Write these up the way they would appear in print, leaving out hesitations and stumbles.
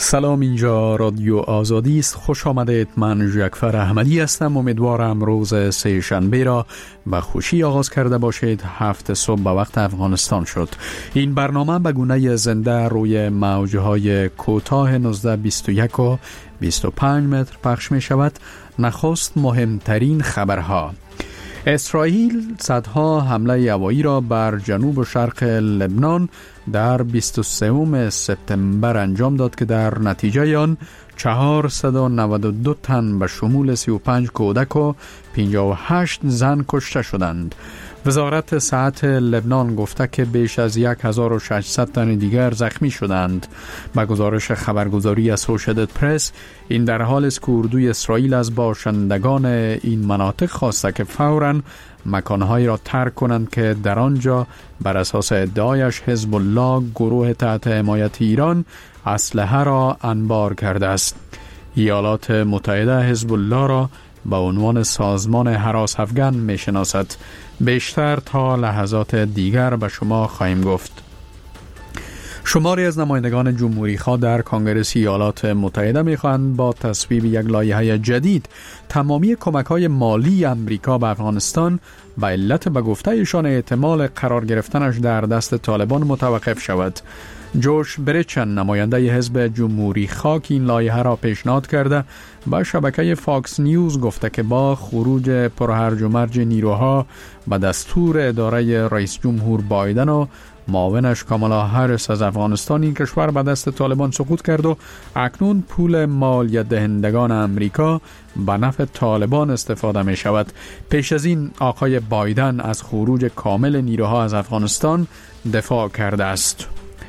سلام، اینجا رادیو آزادی است. خوش آمدید. من جعفر احمدی هستم. امیدوارم روز سه شنبه را به خوشی آغاز کرده باشید. 7 صبح به وقت افغانستان شد. این برنامه به گونه زنده روی موجهای کوتاه 1921 و 25 متر پخش می شود. نخست مهمترین خبرها: اسرائیل صدها حمله هوایی را بر جنوب و شرق لبنان در 23 سپتامبر انجام داد که در نتیجه آن 492 تن به شمول 35 کودک و 58 زن کشته شدند. وزارت صحت لبنان گفته که بیش از 1600 تن دیگر زخمی شدند. با گزارش خبرگزاری اسوشییتد پرس، این در حال است که اردوی اسرائیل از باشندگان این مناطق خواسته که فوراً مکانهایی را ترک کنند که در آنجا بر اساس ادعایش حزب الله، گروه تحت حمایت ایران، اسلحه را انبار کرده است. ایالات متحده حزب الله را به عنوان سازمان هراس افغان می شناسد. بیشتر تا لحظات دیگر به شما خواهیم گفت. شماری از نمایندگان جمهوری خواه در کنگره ایالات متحده می خواهند با تصویب یک لایحه جدید تمامی کمک‌های مالی امریکا به افغانستان به علت به گفته ایشان احتمال قرار گرفتنش در دست طالبان متوقف شود. جوش بریچن، نماینده حزب جمهوری خواه، این لایحه را پیشنهاد کرده، با شبکه فاکس نیوز گفته که با خروج پرهرج و مرج نیروها به دستور اداره رئیس جمهور بایدن و معاونش کامالا هریس از افغانستان، این کشور به دست طالبان سقوط کرد و اکنون پول مالیات دهندگان امریکا به نفع طالبان استفاده می شود. پیش از این آقای بایدن از خروج کامل نیروها از افغانستان دفاع کرده است.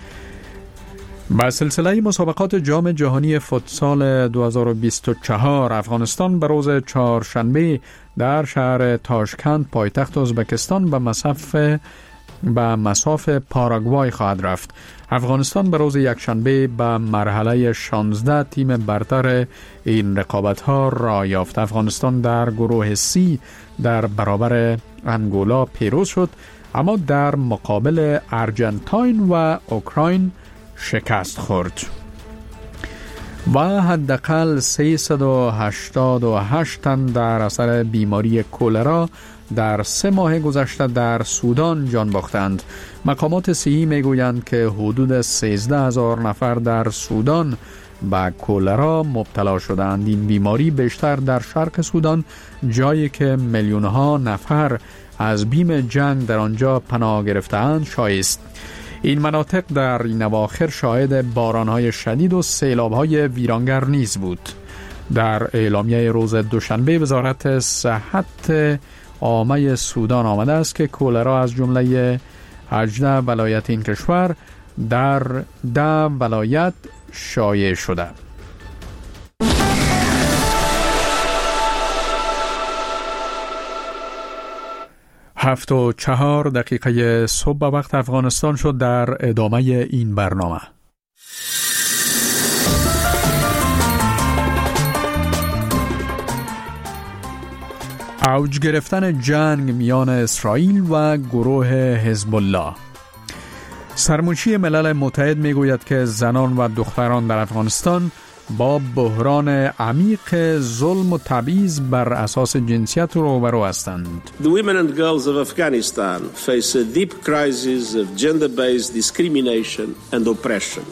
با سلسله مسابقات جام جهانی فوتسال 2024 افغانستان به روز چهارشنبه در شهر تاشکند پایتخت ازبکستان به مصاف پاراگوای خواهد رفت. افغانستان به روز یکشنبه به مرحله 16 تیم برتر این رقابت‌ها را یافت. افغانستان در گروه C در برابر انگولا پیروز شد، اما در مقابل ارجنتاین و اوکراین شکست خورد. و حداقل 388 تن در اثر بیماری کولرا در 3 ماه گذشته در سودان جان باختند. مقامات صحی میگویند که حدود 13,000 نفر در سودان به کولرا مبتلا شدند. این بیماری بیشتر در شرق سودان، جایی که میلیون‌ها نفر از بیم جنگ در آنجا پناه گرفته‌اند، شایع است. این مناطق در این اواخر شاهد باران‌های شدید و سیلاب‌های ویرانگر نیز بود. در اعلامیه روز دوشنبه وزارت صحت عامه سودان آمده است که کولرا از جمله 18 ولایت این کشور در 10 ولایت شایع شده. 7:04 صبح به وقت افغانستان شد. در ادامه این برنامه: اوج گرفتن جنگ میان اسرائیل و گروه حزب الله. سرمنشی ملل متحد میگوید که زنان و دختران در افغانستان با بحران عمیق ظلم و تبعیض بر اساس جنسیت روبرو هستند. The women and girls of Afghanistan face a deep crisis of gender-based discrimination and oppression.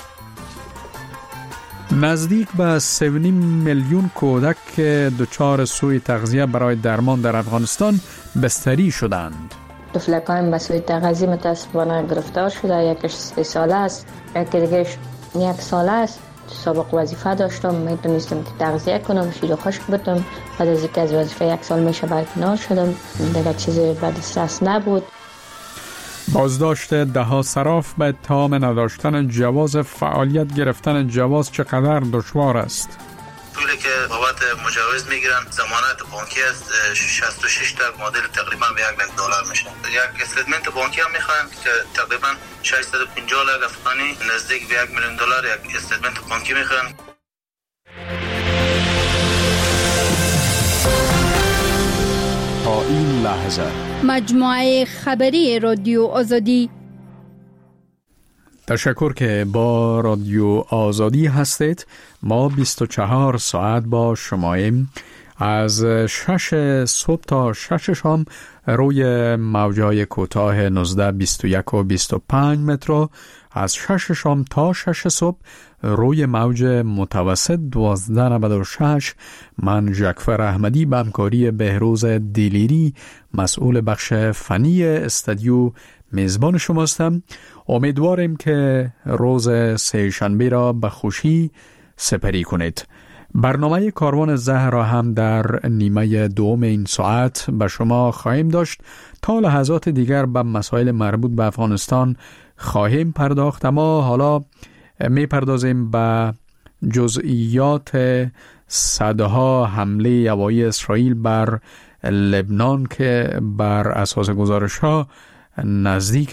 نزدیک به 3.5 میلیون کودک که دچار سوء تغذیه برای درمان در افغانستان بستری شدند. طفلکان به سوء تغذیه متاسفانه گرفتار شده. یکیش 3 ساله است، یکی دیگه 1 ساله است. سابق وظیفه داشتم، میتونستم که تغذیه کنم، شیر و خشک بدم. بعد از اینکه از وظیفه 1 سال میشه برکنار شدم، دیگه چیزی به دسترس نبود. بازداشت 10 صراف به اتهام نداشتن جواز فعالیت. گرفتن جواز چقدر دشوار است؟ پولی که بابت مجوز میگیرن ضمانت بانکی است، 66 تا معادل تقریبا به $1,000,000 میشه. یک استیتمنت بانکی هم میخوان که تقریبا 650 لک افغانی، نزدیک به $1,000,000 یک استیتمنت بانکی میخوان. تا این لحظه مجموعه خبری رادیو آزادی. تشکر که با رادیو آزادی هستید. ما 24 ساعت با شماییم. از 6 صبح تا 6 شام روی موجای کوتاه 19، 21 و 25 متر، از 6 شام تا 6 صبح روی موج متوسط 1296. من ژکفر احمدی به همکاری بهروز دیلیری مسئول بخش فنی استودیو میزبان شماستم. امیدواریم که روز سه‌شنبه را به خوشی سپری کنید. برنامه کاروان زهر را هم در نیمه دوم این ساعت به شما خواهیم داشت. تا لحظات دیگر به مسائل مربوط به افغانستان خواهیم پرداخت، اما حالا می پردازیم به جزئیات صدها حمله هوایی اسرائیل بر لبنان که بر اساس گزارش ها نزدیک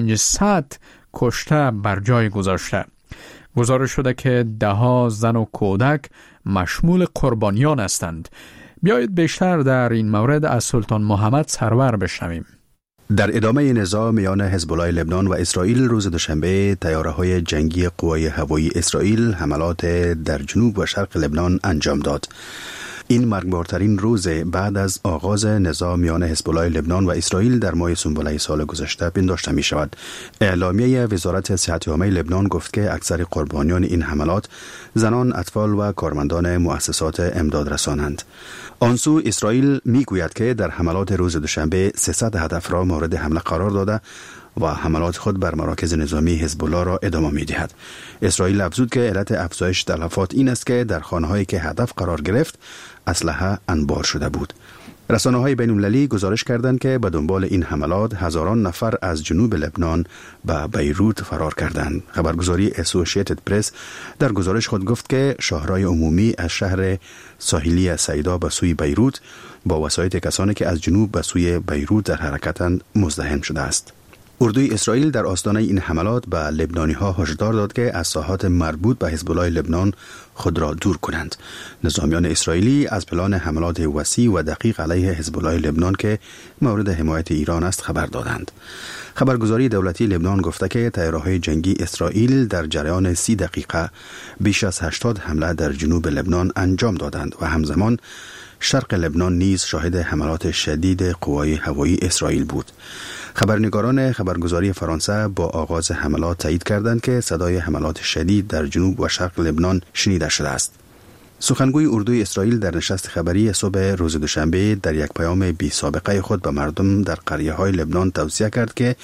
500 کشته بر جای گذاشته. گزارش شده که 10 زن و کودک مشمول قربانیان هستند. بیایید بیشتر در این مورد از سلطان محمد سرور بشنویم. در ادامه نزاع میان حزب الله لبنان و اسرائیل روز دوشنبه تیاره‌های جنگی قوای هوایی اسرائیل حملات در جنوب و شرق لبنان انجام داد. این مرگبارترین روز بعد از آغاز نزاع میان حزب الله لبنان و اسرائیل در ماه سنبله سال گذشته پنداشته می شود. اعلامیه وزارت صحت عامه لبنان گفت که اکثر قربانیان این حملات زنان، اطفال و کارمندان مؤسسات امداد رسانند. آنسو اسرائیل می گوید که در حملات روز دوشنبه 300 هدف را مورد حمله قرار داده و حملات خود بر مراکز نظامی حزب الله را ادامه می دهد. اسرائیل افزود که علت افزایش تلفات این است که در خانه‌هایی که هدف قرار گرفت اسلحه انبار شده بود. رسانه‌های بین‌المللی گزارش کردند که به دنبال این حملات هزاران نفر از جنوب لبنان به بیروت فرار کردند. خبرگزاری اسوسییتد پرس در گزارش خود گفت که شاهرای عمومی از شهر ساحلی سیدا به سوی بیروت با وسایط کسانی که از جنوب به سوی بیروت در حرکتند مزدحم شده است. اردوی اسرائیل در آستانه این حملات به لبنانی‌ها هشدار داد که از ساحات مربوط به حزب الله لبنان خود را دور کنند. نظامیان اسرائیلی از پلان حملات وسیع و دقیق علیه حزب الله لبنان که مورد حمایت ایران است خبر دادند. خبرگزاری دولتی لبنان گفته که طیاره‌های جنگی اسرائیل در جریان 30 دقیقه بیش از 80 حمله در جنوب لبنان انجام دادند و همزمان شرق لبنان نیز شاهد حملات شدید قوای هوایی اسرائیل بود. خبرنگاران خبرگزاری فرانسه با آغاز حملات تایید کردند که صدای حملات شدید در جنوب و شرق لبنان شنیده شده است. سخنگوی اردوی اسرائیل در نشست خبری صبح روز دوشنبه در یک پیام بی سابقه خود به مردم در قریه‌های لبنان توصیه کرد که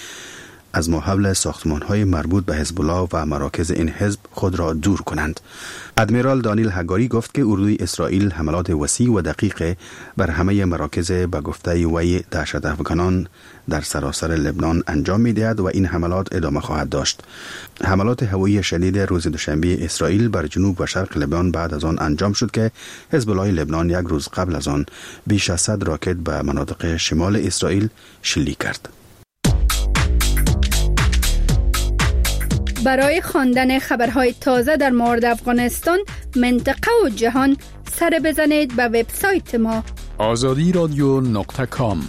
از ماحول ساختمان‌های مربوط به حزب الله و مراکز این حزب خود را دور کنند. ادمیرال دانیل هگاری گفت که اردوی اسرائیل حملات وسیع و دقیق بر همه مراکز به گفته وی دهشت افغانان در سراسر لبنان انجام می‌دهد و این حملات ادامه خواهد داشت. حملات هوایی شدید روز دوشنبه اسرائیل بر جنوب و شرق لبنان بعد از آن انجام شد که حزب الله لبنان یک روز قبل از آن بیش از 100 راکت به مناطق شمال اسرائیل شلیک کرد. برای خواندن خبرهای تازه در مورد افغانستان، منطقه و جهان سر بزنید به وبسایت ما azadiradyo.com.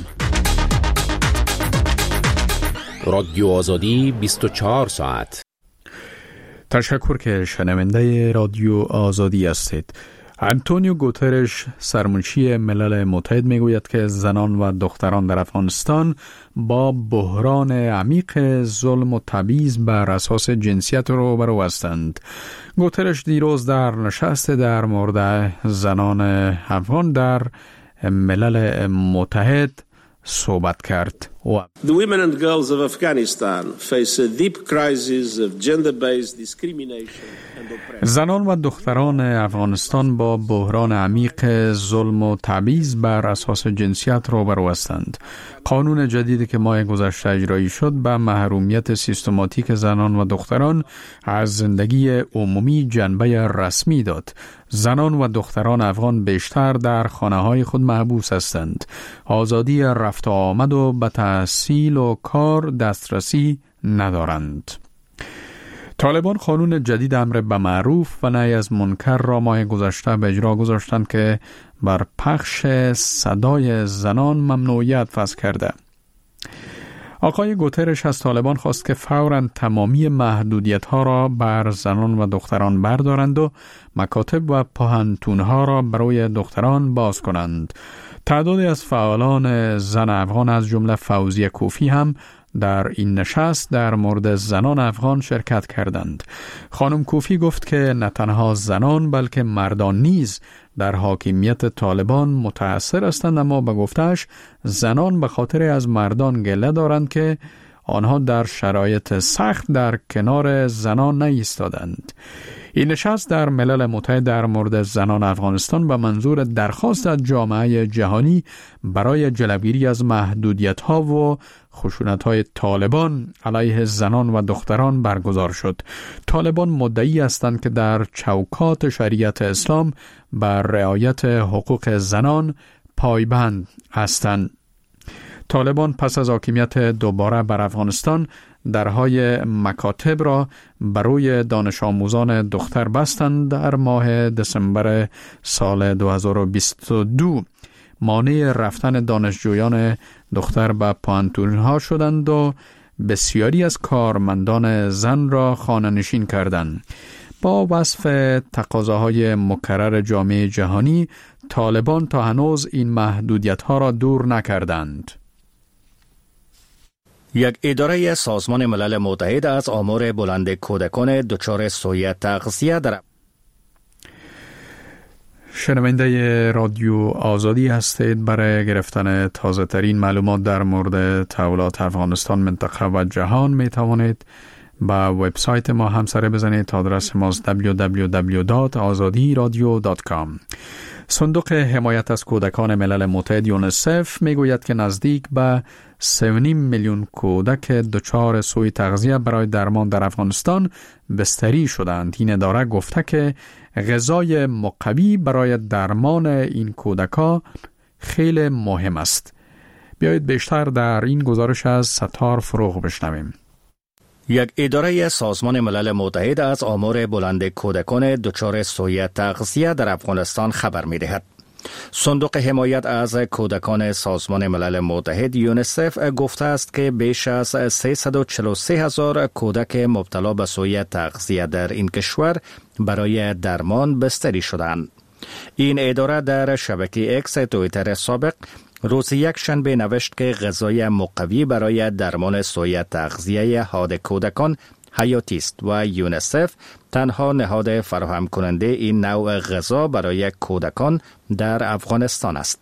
رادیو آزادی 24 ساعت. تشکر که شنونده رادیو آزادی هستید. انتونیو گوترش سرمنشی ملل متحد میگوید که زنان و دختران در افغانستان با بحران عمیق ظلم و تبعیض بر اساس جنسیت روبرو هستند. گوترش دیروز در نشست در مورد زنان افغان در ملل متحد صحبت کرد. The women and girls of Afghanistan face a deep crisis of gender-based discrimination and oppression. زنان و دختران افغانستان با بحران عمیق ظلم و تبعیض بر اساس جنسیت روبرو هستند. قانون جدیدی که ماه گذشته اجرایی شد به محرومیت سیستماتیک زنان و دختران از زندگی عمومی جنبه رسمی داد. زنان و دختران افغان بیشتر در خانه‌های خود محبوس هستند. آزادی رفت و آمد و به تحصیل و کار دسترسی ندارند. طالبان قانون جدید امر به معروف و نهی از منکر را ماه گذشته به اجرا گذاشتند که بر پخش صدای زنان ممنوعیت وضع کرده. آقای گوترش از طالبان خواست که فوراً تمامی محدودیت‌ها را بر زنان و دختران بردارند و مکاتب و پانتون‌ها را برای دختران باز کنند. تعدادی از فعالان زن افغان از جمله فوزیه کوفی هم در این نشست در مورد زنان افغان شرکت کردند. خانم کوفی گفت که نه تنها زنان بلکه مردان نیز در حاکمیت طالبان متأثر هستند، اما به گفته‌اش زنان به خاطر از مردان گله دارند که آنها در شرایط سخت در کنار زنان نایستادند. این نشست در ملل متحد در مورد زنان افغانستان به منظور درخواست از جامعه جهانی برای جلوگیری از محدودیت‌ها و خشونت‌های طالبان علیه زنان و دختران برگزار شد. طالبان مدعی هستند که در چوکات شریعت اسلام بر رعایت حقوق زنان پایبند هستند. طالبان پس از حاکمیت دوباره بر افغانستان درهای مکاتب را برای دانش آموزان دختر بستند. در ماه دسامبر سال 2022 مانع رفتن دانشجویان دختر به پانتون‌ها شدند و بسیاری از کارمندان زن را خانه‌نشین کردند. با وصف تقاضاهای مکرر جامعه جهانی، طالبان تا هنوز این محدودیت‌ها را دور نکردند. یک اداره سازمان ملل متحد از آمار بلند کودکان دچار سوء تغذیه در شنونده رادیو آزادی هستید. برای گرفتن تازه ترین معلومات در مورد تحولات افغانستان، منطقه و جهان می توانید به وبسایت ما هم سر بزنید. آدرس ماست www.azadiradio.com. صندوق حمایت از کودکان ملل متحد یونسف میگوید که نزدیک به 3.5 میلیون کودک دچار سوء تغذیه برای درمان در افغانستان بستری شدند. این اداره گفته که غذای مقوی برای درمان این کودکان خیلی مهم است. بیایید بیشتر در این گزارش از ستار فروغ بشنویم. یک اداره سازمان ملل متحد از آمار بلند کودکان دچار سوء تغذیه در افغانستان خبر می‌دهد. صندوق حمایت از کودکان سازمان ملل متحد یونسف گفته است که بیش از 343,000 کودک مبتلا به سوء تغذیه در این کشور برای درمان بستری شدند. این اداره در شبکه اکس توییتر سابق روز یک شنبه نوشت که غذای مقوی برای درمان سوء تغذیه حاد کودکان حیاتی است و یونسف تنها نهاد فراهم کننده این نوع غذا برای کودکان در افغانستان است.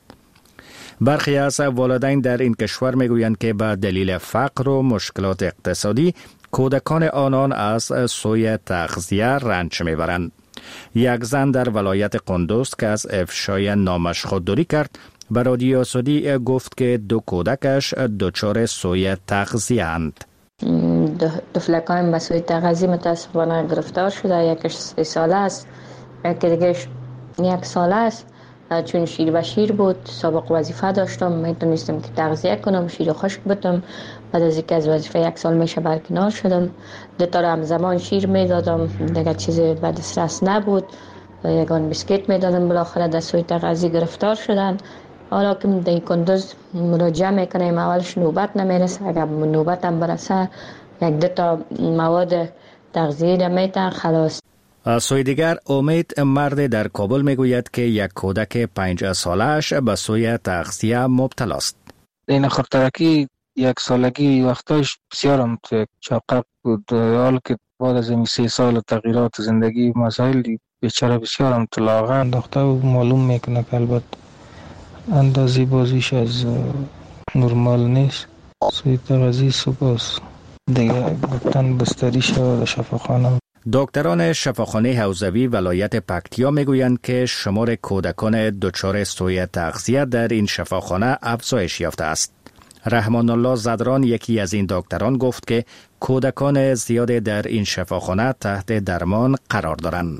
برخی از والدین در این کشور میگویند که به دلیل فقر و مشکلات اقتصادی کودکان آنان از سوء تغذیه رنج میبرند. یک زن در ولایت قندوز که از افشای نامش خودداری کرد به رادیو آزادی گفت که 2 کودکش دچار سوء تغذیه اند. دو فلکایم به سوء تغذیه متاسفانه گرفتار شده. یکش 3 ساله است، یکی دیگهش 1 ساله است. چون شیر و شیر بود، سابق وظیفه داشتم، میتونستم که تغذیه کنم، شیر و خشک بتم. بعد از اینکه از وظیفه 1 سال میشه برکنار شدم. 2 تا همزمان شیر میدادم، دیگه چیزی به دسترس نبود. یگان بسکیت میدادم. بالاخره در سوء تغذیه گرفتار شدن. حالا که در کندوز مراجعه میکنیم، اولش نوبت نمیرسه، اگر نوبت هم برسه 1-2 تا مواد تغذیه میتن خلاص. از سوی دیگر امید مرد در کابل میگوید که یک کودک 5 سالش به سوء تغذیه مبتلا است. این خاطرکی 1 سالگی وقتاش بسیارم چاقک بود، حال که بعد از این 3 سال تغییرات زندگی مسائل بیچاره بسیارم لاغر انداخته و معلوم میکنه که البته اندازی بازیش از نرمال نیست. سوء تغذیه سپاس دیگه گفتن بستری شود شفاخانه. دکتران شفاخانه حوزوی ولایت پکتیا میگویند که شمار کودکان دچار سوء تغذیه در این شفاخانه افزایش یافته است. رحمان الله زدران یکی از این دکتران گفت که کودکان زیاد در این شفاخانه تحت درمان قرار دارند.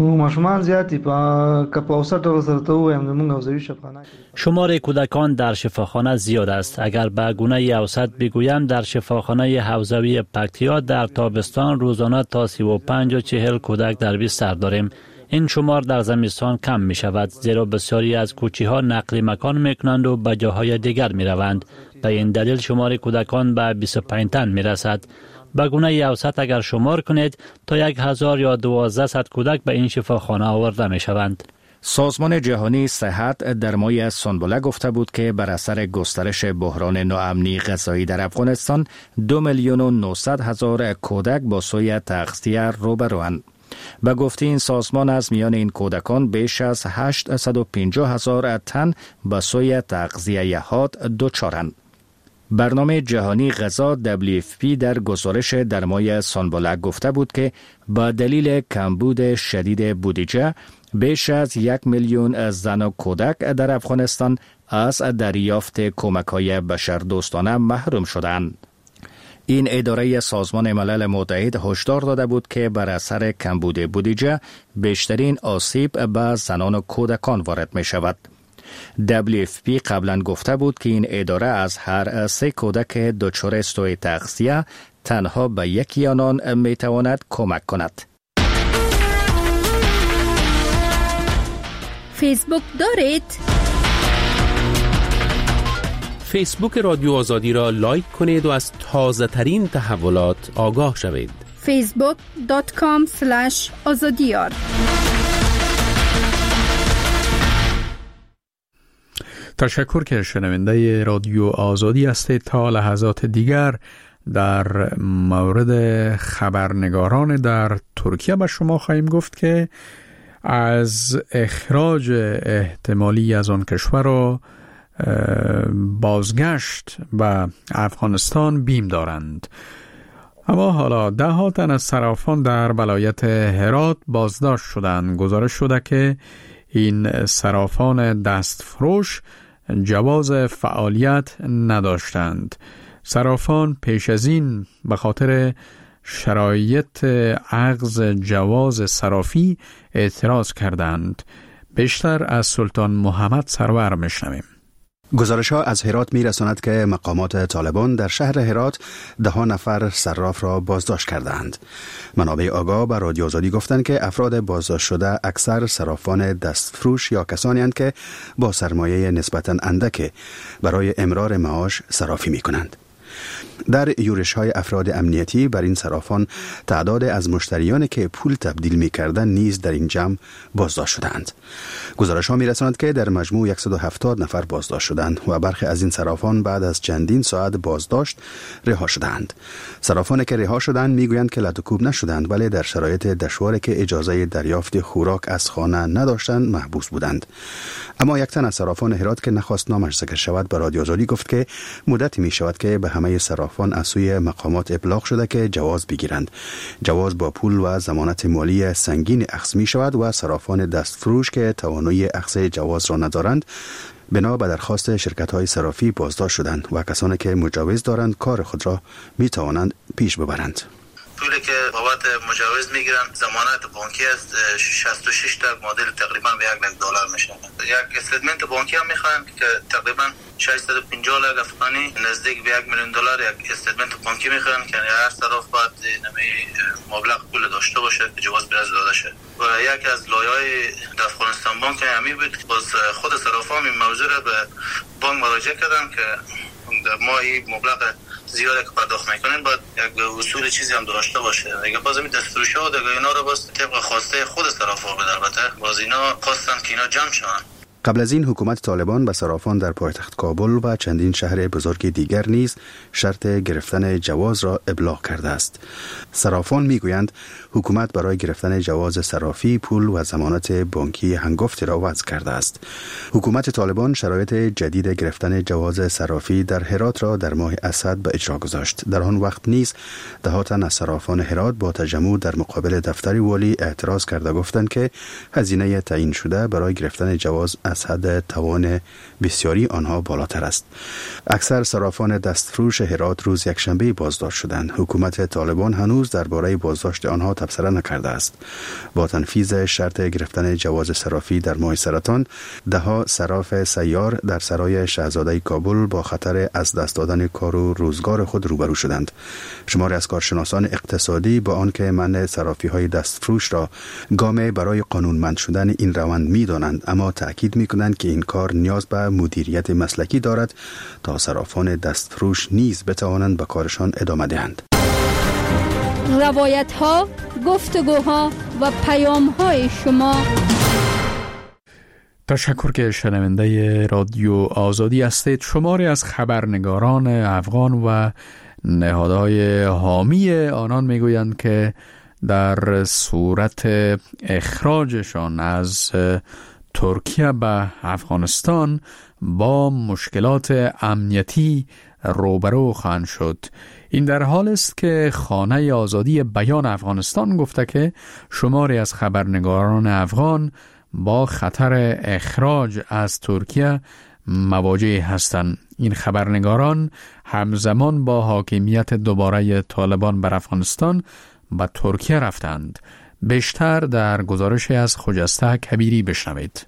شمار کودکان در شفاخانه زیاد است. اگر به گونه اوسط بگویم در شفاخانه حوزوی پکتیا در تابستان روزانه تا 35 و 40 کودک در بستر داریم. این شمار در زمستان کم می شود، زیرا بسیاری از کوچی ها نقل مکان می کنند و به جاهای دیگر می روند. به این دلیل شمار کودکان به 25 تن می رسد. به گونه اوسط اگر شمار کنید تا 1000 یا 1200 کودک به این شفاخانه آورده می شوند. سازمان جهانی صحت در ماه سنبله گفته بود که بر اثر گسترش بحران ناامنی غذایی در افغانستان 2,900,000 کودک با سوی تغذیه روبروند. به گفته این سازمان از میان این کودکان بیش از 850,000 تن به سوی تغذیه حاد دچارند. برنامه جهانی غذا WFP در گزارش در ماه سنبله گفته بود که با دلیل کمبود شدید بودجه بیش از 1,000,000 زن و کودک در افغانستان از دریافت کمک‌های بشردوستانه محروم شدند. این اداره سازمان ملل متحد هشدار داده بود که بر اثر کمبود بودجه بیشترین آسیب به زنان و کودکان وارد می شود. WFP قبلا گفته بود که این اداره از هر 3 کودک دچار سوء تغذیه تنها به یکی آنان می تواند کمک کند. فیسبوک دارید؟ فیسبوک رادیو آزادی را لایک کنید و از تازه ترین تحولات آگاه شوید. facebook.com/azadiyar. تشکر که شنونده رادیو آزادی هستید. تا لحظات دیگر در مورد خبرنگاران در ترکیه به شما خواهیم گفت که از اخراج احتمالی از آن کشور را بازگشت به افغانستان بیم دارند. اما حالا 10 تن از صرافان در ولایت هرات بازداشت شدند. گزارش شده که این صرافان دستفروش جواز فعالیت نداشتند. صرافان پیش از این به خاطر شرایط اخذ جواز صرافی اعتراض کردند. بیشتر از سلطان محمد سرور میشنویم. گزارش ها از هرات می رساند که مقامات طالبان در شهر هرات 10 نفر صراف را بازداشت کردند. منابع آگاه به رادیو آزادی گفتند که افراد بازداشت شده اکثر صرافان دستفروش یا کسانی هستند که با سرمایه نسبتاً اندک برای امرار معاش صرافی می کنند. در یورش های افراد امنیتی بر این صرافان تعداد از مشتریانی که پول تبدیل می کردن نیز در این جمع بازداشت شدند. گزارش ها می رساند که در مجموع 170 نفر بازداشت شدند و برخی از این صرافان بعد از چندین ساعت بازداشت رها شدند. صرافانی که رها شدند می گویند که لطوکوب نشدند ولی در شرایط دشواری که اجازه دریافت خوراک از خانه نداشتند محبوس بودند. اما یک تن از صرافان هرات که نخواست نامش ذکر شود به رادیو آزادی گفت که مدتی می شود که به همه صرافان از سوی مقامات ابلاغ شده که جواز بگیرند. جواز با پول و ضمانت مالی سنگین اخذ می شود و صرافان دستفروش که توانایی اخذ جواز را ندارند بنا به درخواست شرکت‌های صرافی بازداشت شدند و کسانی که مجوز دارند کار خود را می توانند پیش ببرند. پولی که بابت مجوز میگیرن ضمانت بانکی است 66 تا مدل تقریبا به $1,000,000 میشه. یک استیتمنت بانکی هم میخوان که تقریبا 650 لک افغانی نزدیک به $1,000,000 یک استیتمنت بانکی میخوان که هر طرف باید نمی مبلغ پول داشته باشه که جواز برز داده شه. و یکی از لایه‌های افغانستان بانک همی بود باز خود صرافان این موضوع را به بانک مراجعه کردن که در ماهی مبلغ زیاده که پرداخت میکنین باید یک اصول چیزی هم داشته باشه. دیگه باز این دستفروش‌ها و دیگه اینا رو باز طبق خواسته خود صرافا بود. البته باز اینا خواستن که اینا جمع شون. قبل از این حکومت طالبان به صرافان در پایتخت کابل و چندین شهر بزرگ دیگر نیز شرط گرفتن جواز را ابلاغ کرده است. صرافان میگویند حکومت برای گرفتن جواز صرافی پول و ضمانت بانکی هنگفتی را وضع کرده است. حکومت طالبان شرایط جدید گرفتن جواز صرافی در هرات را در ماه اسد به اجرا گذاشت. در آن وقت نیز 10 تن از صرافان هرات با تجمع در مقابل دفتر والی اعتراض کرده گفتند که هزینه تعیین شده برای گرفتن جواز از حد توان بسیاری آنها بالاتر است. اکثر صرافان دستفروش هرات روز یکشنبه بازداشت شدند. حکومت طالبان هنوز درباره بازداشت آنها تبصره نکرده است. با تنفیذ شرط گرفتن جواز صرافی در ماه سرطان 10 صراف سیار در سرای شاهزاده کابل با خطر از دست دادن کار و روزگار خود روبرو شدند. شماری از کارشناسان اقتصادی با آنکه منع صرافی های دستفروش را گام برای قانونمند شدن این روند می دانند، اما تأکید می‌کنند که این کار نیاز به مدیریت مسلکی دارد تا صرافان دستفروش نیز بتوانند به کارشان ادامه دهند. روایت‌ها، گفتگوها و پیام‌های شما. تشکر که شنونده رادیو آزادی هستید. شماری از خبرنگاران افغان و نهادهای حامی آنان میگویند که در صورت اخراجشان از ترکیه به افغانستان با مشکلات امنیتی روبرو خواهند شد. این در حال است که خانه آزادی بیان افغانستان گفته که شماری از خبرنگاران افغان با خطر اخراج از ترکیه مواجه هستند. این خبرنگاران همزمان با حاکمیت دوباره طالبان بر افغانستان به ترکیه رفتند. بیشتر در گزارش از خجسته کبیری بشنوید.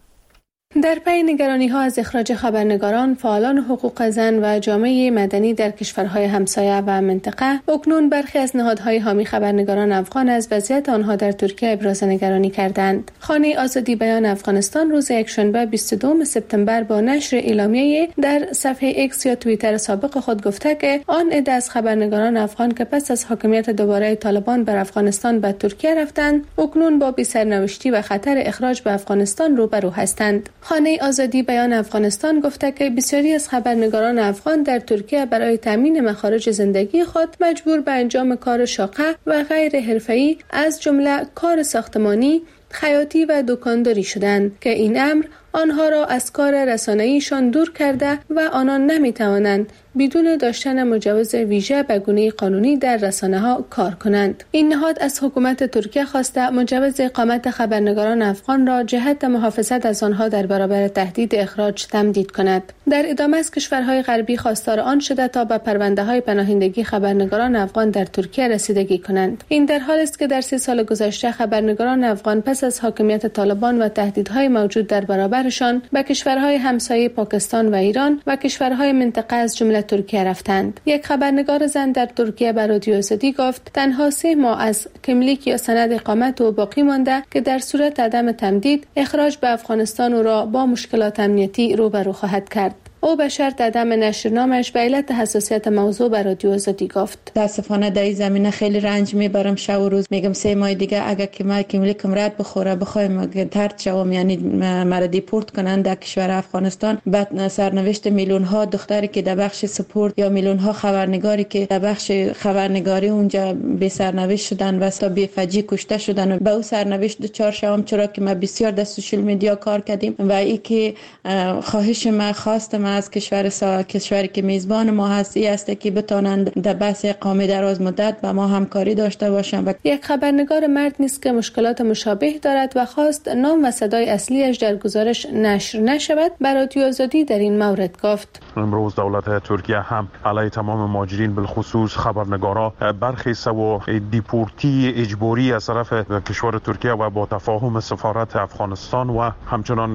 در پی نگرانی‌ها از اخراج خبرنگاران، فعالان حقوق زن و جامعه مدنی در کشورهای همسایه و منطقه، اکنون برخی از نهادهای حامی خبرنگاران افغان از وضعیت آنها در ترکیه ابراز نگرانی کردند. خانه آزادی بیان افغانستان روز یکشنبه 22 سپتامبر با نشر اعلامیه در صفحه ایکس یا توییتر سابق خود گفته که آن عده از خبرنگاران افغان که پس از حاکمیت دوباره طالبان بر افغانستان به ترکیه رفتند، اکنون با بی‌سرنوشتی و خطر اخراج به افغانستان روبرو هستند. خانه آزادی بیان افغانستان گفته که بسیاری از خبرنگاران افغان در ترکیه برای تامین مخارج زندگی خود مجبور به انجام کار شاقه و غیر حرفه‌ای از جمله کار ساختمانی، خیاطی و دکانداری شدند که این امر آنها را از کار رسانه‌ایشان دور کرده و آنان نمی‌توانند بدون داشتن مجوز ویژه به گونه قانونی در رسانه‌ها کار کنند. این نهاد از حکومت ترکیه خواسته مجوز اقامت خبرنگاران افغان را جهت محافظت از آنها در برابر تهدید اخراج تمدید کند. در ادامه از کشورهای غربی خواستار آن شده تا به پرونده‌های پناهندگی خبرنگاران افغان در ترکیه رسیدگی کنند. این در حالی است که در 3 سال گذشته خبرنگاران افغان پس از حاکمیت طالبان و تهدیدهای موجود در برابرشان به کشورهای همسایه پاکستان و ایران و کشورهای منطقه از جمله ترکیه رفتند. یک خبرنگار زن در ترکیه به رادیو آزادی گفت تنها 3 ماه از کملیک یا سند اقامت او باقی مانده که در صورت عدم تمدید اخراج به افغانستان او را با مشکلات امنیتی روبرو خواهد کرد. او به شرط عدم نشر نامش به علت حساسیت موضوع به رادیو آزادی گفت متاسفانه در این زمینه خیلی رنج میبرم. شب و روز میگم 3 ماه دیگه اگر که ما کملیکم رد بخوره بخوایم طرد شوم، یعنی مرا دیپورت کنند در کشور افغانستان، بعد سرنوشت میلیون ها دختری که در بخش سپورت یا میلیون ها خبرنگاری که در بخش خبرنگاری اونجا به سرنوشت شدن و اصلا بی فجی کشته شدن، به او سرنوشت دچار شوم، چرا که ما بسیار در سوشال میدیا کار کردیم و ای که خواهش ما خواستم از کشوری که میزبان ما هست است که بتونند در بحث اقامه دراز مدت با ما همکاری داشته باشند. یک خبرنگار مرد نیست که مشکلات مشابه دارد و خواست نام و صدای اصلیش در گزارش نشر نشود. رادیو آزادی در این مورد گفت امروز دولت ترکیه هم علیه تمام مهاجرین بالخصوص خبرنگارا برخیسته و دیپورتی اجباری از طرف کشور ترکیه و با تفاهم سفارت افغانستان و همچنان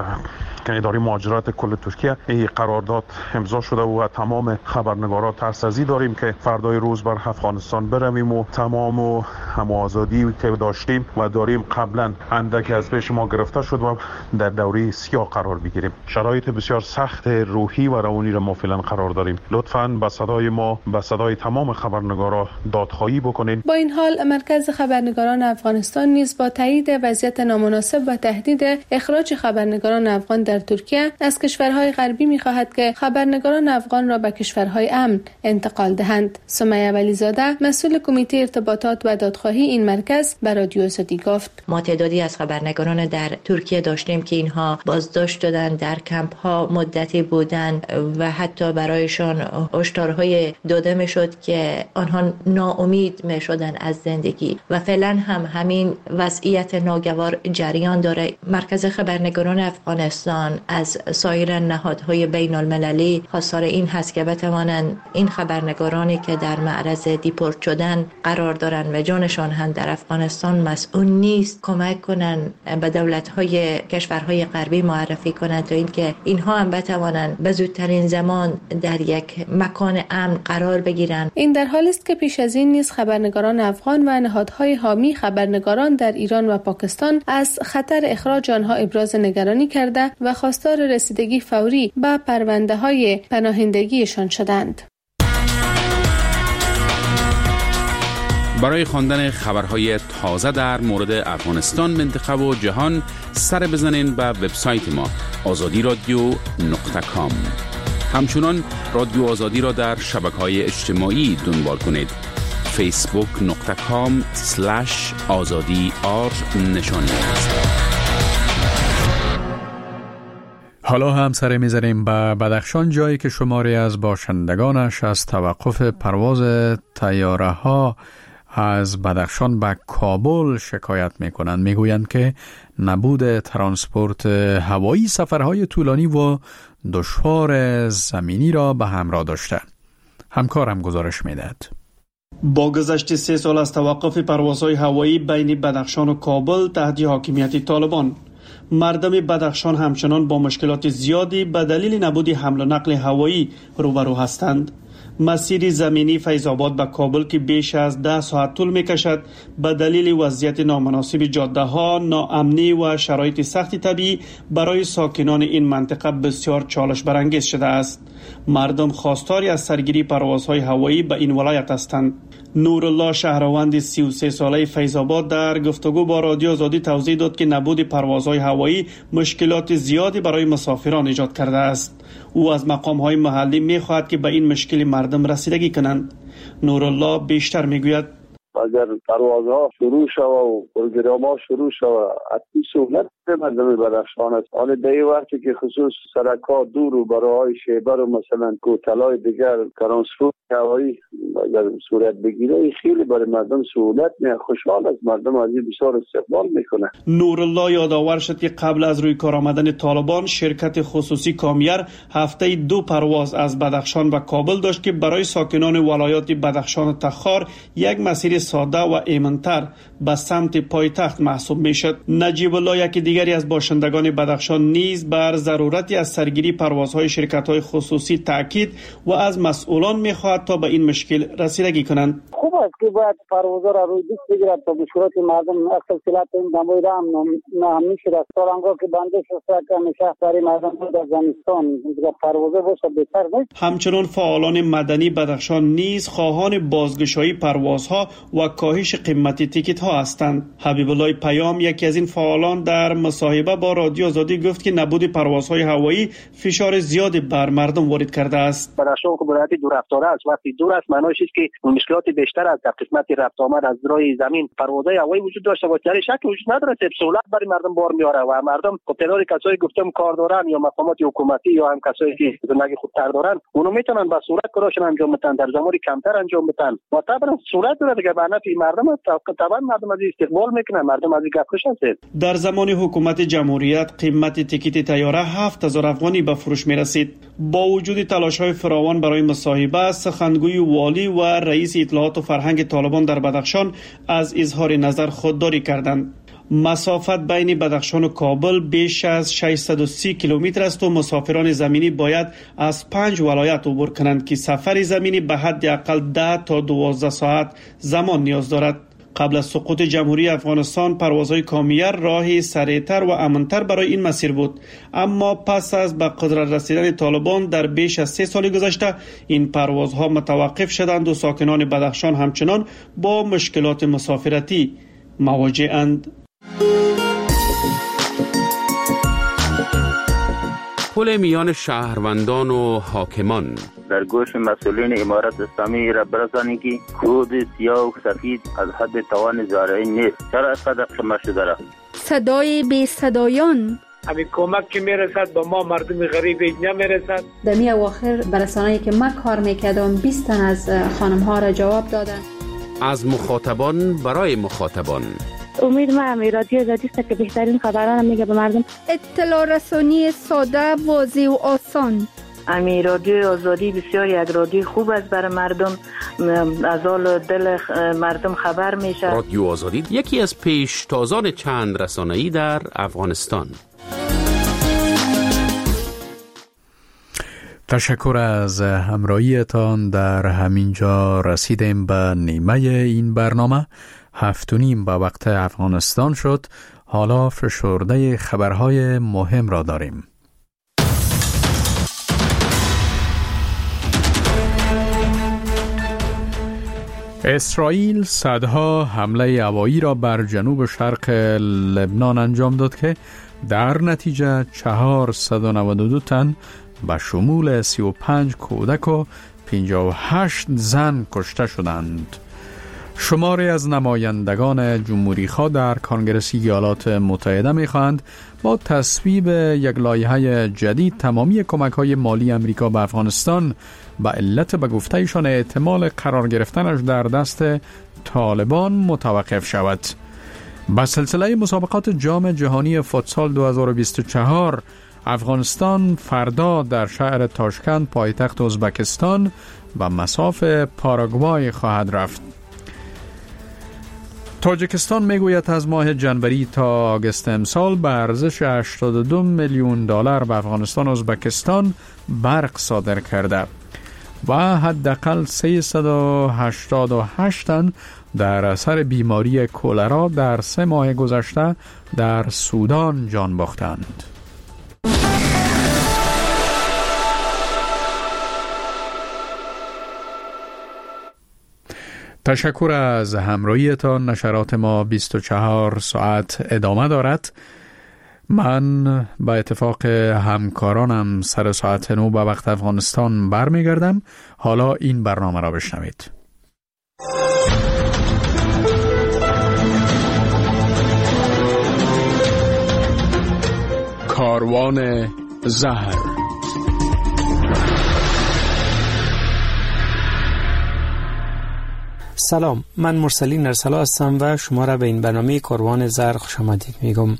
اداره مهاجرت کل ترکیه این قرارداد امضا شده و تمام خبرنگارا ترسازی داریم که فردای روز بر افغانستان برویم و تمام هم آزادی که داشتیم و داریم قبلا اندک از پیش ما گرفته شد و در دوره سیاه قرار بگیریم. شرایط بسیار سخت روحی و روانی را ما فعلا قرار داریم. لطفاً به صدای ما، به صدای تمام خبرنگارا دادخواهی بکنید. با این حال مرکز خبرنگاران افغانستان نیز با تایید وضعیت نامناسب و تهدید اخراج خبرنگاران افغان در ترکیه از کشورهای غربی می‌خواهد که خبرنگاران افغان را به کشورهای امن انتقال دهند. سمیه ولیزاده مسئول کمیته ارتباطات و دادخواهی این مرکز به رادیو آزادی گفت ما تعدادی از خبرنگاران در ترکیه داشتیم که اینها بازداشت شدند، در کمپ‌ها مدتی بودند و حتی برایشان هشدارهای داده می‌شد که آنها ناامید می‌شدند از زندگی و فعلا هم همین وضعیت ناگوار جریان داره. مرکز خبرنگاران افغانستان از سایر نهادهای بین المللی خواستار این هست که بتوانند این خبرنگارانی که در معرض دیپورت شدن قرار دارند و جانشان هم در افغانستان مسئول نیست کمک کنند به دولت‌های کشورهای غربی معرفی کنند تا اینکه اینها هم بتوانند به زودترین زمان در یک مکان امن قرار بگیرند. این در حالی است که پیش از این نیز خبرنگاران افغان و نهادهای حامی خبرنگاران در ایران و پاکستان از خطر اخراج آنها ابراز نگرانی کرده و و خواستار رسیدگی فوری به پرونده‌های پناهندگیشان شدند. برای خواندن خبرهای تازه در مورد افغانستان، منطقه و جهان سر بزنین به وبسایت ما azadiradio.com. همچنان رادیو آزادی را در شبکه‌های اجتماعی دنبال کنید. facebook.com/azadi نشانی است. حالا هم سر می‌زنیم به بدخشان، جایی که شماری از باشندگانش از توقف پرواز طیاره‌ها از بدخشان به کابل شکایت می‌کنند. می‌گویند که نبود ترانسپورت هوایی سفرهای طولانی و دشوار زمینی را به همراه داشته. همکارم گزارش می‌دهد. با گذشت 3 سال از توقف پروازهای هوایی بین بدخشان و کابل تحت حاکمیت طالبان، مردم بدخشان همچنان با مشکلات زیادی به دلیل نبود حمل و نقل هوایی روبرو هستند. مسیر زمینی فیض‌آباد به کابل که بیش از 10 ساعت طول می‌کشد به دلیل وضعیت نامناسب جاده‌ها، ناامنی و شرایط سخت طبیعی برای ساکنان این منطقه بسیار چالش برانگیز شده است. مردم خواستاری از سرگیری پروازهای هوایی به این ولایت هستند. نورالله شهروند 33 ساله فیض‌آباد در گفتگو با رادیو آزادی توضیح داد که نبود پروازهای هوایی مشکلات زیادی برای مسافران ایجاد کرده است. او از مقام‌های محلی می‌خواهد که به این مشکل مردم رسیدگی کنند. نورالله بیشتر می‌گوید اگر پروازها شروع شود و پروگرام‌ها شروع شود، حتی سهولت به مردم بدخشان است. آن در وقتی که خصوص سرک‌ها دور و برای شیبر و مثلا کوتلای دیگر ترانسپورت هوایی اگر صورت بگیره، خیلی برای مردم سهولت میاد. خوشحال است، مردم از این بسیار استقبال میکنه. نورالله یادآور شد که قبل از روی کار آمدن طالبان، شرکت خصوصی کامیر هفته 2 پرواز از بدخشان و کابل داشت که برای ساکنان ولایات بدخشان و تخار یک مسیر ساده و ایمن‌تر به سمت پایتخت محسوب میشد. نجیب الله، یکی دیگری از باشندگان بدخشان، نیز بر ضرورتی از سرگیری پروازهای شرکت‌های خصوصی تاکید و از مسئولان می‌خواهد تا به این مشکل رسیدگی کنند. خوب است که باید پروازها را روی دست بگیرد تا مشکلات مردم اختلالات این دموی را هم میشه است. سالانگاه که بنده شده که همیشه برای مردم در زمستان پروازها باشه بهتر نیست. همچنان فعالان مدنی بدخشان نیز خواهان بازگشایی پروازها و کاهش قیمت تیکت ها هستند. حبیب الله پیام، یکی از این فعالان، در مصاحبه با رادیو آزادی گفت که نبود پروازهای هوایی فشار زیادی بر مردم وارد کرده است. بدخشان که ولایت دور رفتاره است، وقتی دور است معنیش است که مشکلات بیشتر از در قسمت رفت آمد از راه زمین پروازهای هوایی وجود داشته و در شک وجود نداره که سهولت برای مردم بار میاره و مردم تعداد کسایی گفتم کار دارن یا مقامات حکومتی یا هم کسایی که زندگی خودتر دارن، اونو میتونن با صورت کارشون انجام بدن، در زمان کمتر انجام بدن و طبعا صورت داره دیگه به نفع مردم. طبعا مردم از استقبال میکنن، مردم از گپش هست. در زمان حکومت جمهوریت قیمت تیکت طیاره 7000 افغانی به فروش میرسید. با وجود تلاش‌های فراوان برای مصاحبه، سخنگوی والی و رئیس اطلاعات و فرهنگ طالبان در بدخشان از اظهار نظر خودداری کردند. مسافت بین بدخشان و کابل بیش از 630 کیلومتر است و مسافران زمینی باید از 5 ولایت عبور کنند که سفر زمینی به حداقل 10 تا 12 ساعت زمان نیاز دارد. قبل از سقوط جمهوری افغانستان، پروازهای کامیر راهی سریعتر و امن‌تر برای این مسیر بود، اما پس از به قدرت رسیدن طالبان در بیش از 3 سال گذشته این پروازها متوقف شدند و ساکنان بدخشان همچنان با مشکلات مسافرتی مواجه‌اند. پل میان شهروندان و حاکمان در گوش مسئولین امارت اسلامی را برسانید که کود سیاه و سفید از حد توان زارعی نیست. چرا اینقدر شما شده را؟ صدای بی صدایان، همین کمک که میرسد به ما مردم غریب نمیرسد. در می اواخر برسانه‌ای که من کار میکردم 20 تن از خانم ها را جواب دادن. از مخاطبان برای مخاطبان. امید من رادیو آزادی است که بهترین خبران میگه به مردم. اطلاع رسانی ساده، واضح و آسان. امی رادیو آزادی بسیار یک رادیو خوب است برای مردم، از حال دل مردم خبر میشه. رادیو آزادی یکی از پیشتازان چند رسانه‌ای در افغانستان. تشکر از همراهیتان. در همینجا رسیدیم به نیمه این برنامه. 7:30 به وقت افغانستان شد. حالا فشرده خبرهای مهم را داریم. اسرائیل صدها حمله هوایی را بر جنوب شرق لبنان انجام داد که در نتیجه 492 تن به شمول 35 کودک و 58 زن کشته شدند. شماری از نمایندگان جمهوری خواه در کنگره ایالات متحده می‌خواهند با تصویب یک لایحه جدید تمامی کمک‌های مالی امریکا به افغانستان به علت به گفته‌ایشان احتمال قرار گرفتنش در دست طالبان متوقف شود. به سلسله مسابقات جام جهانی فوتسال 2024 افغانستان فردا در شهر تاشکند پایتخت ازبکستان به مصاف پاراگوای خواهد رفت. تاجیکستان میگوید از ماه جنوری تا آگوست امسال به ارزش 82 میلیون دلار به افغانستان و ازبکستان برق صادر کرده و حداقل 388 تن در اثر بیماری کولرا در 3 ماه گذشته در سودان جان باختند. تشکر از همراهیتان. نشرات ما 24 ساعت ادامه دارد. من با اتفاق همکارانم سر ساعت 9 به وقت افغانستان برمیگردم. حالا این برنامه را بشنوید. کاروان زهر. سلام، من مرسلین ارسلا هستم و شما را به این برنامه کاروان زهر خوش آمدید میگم.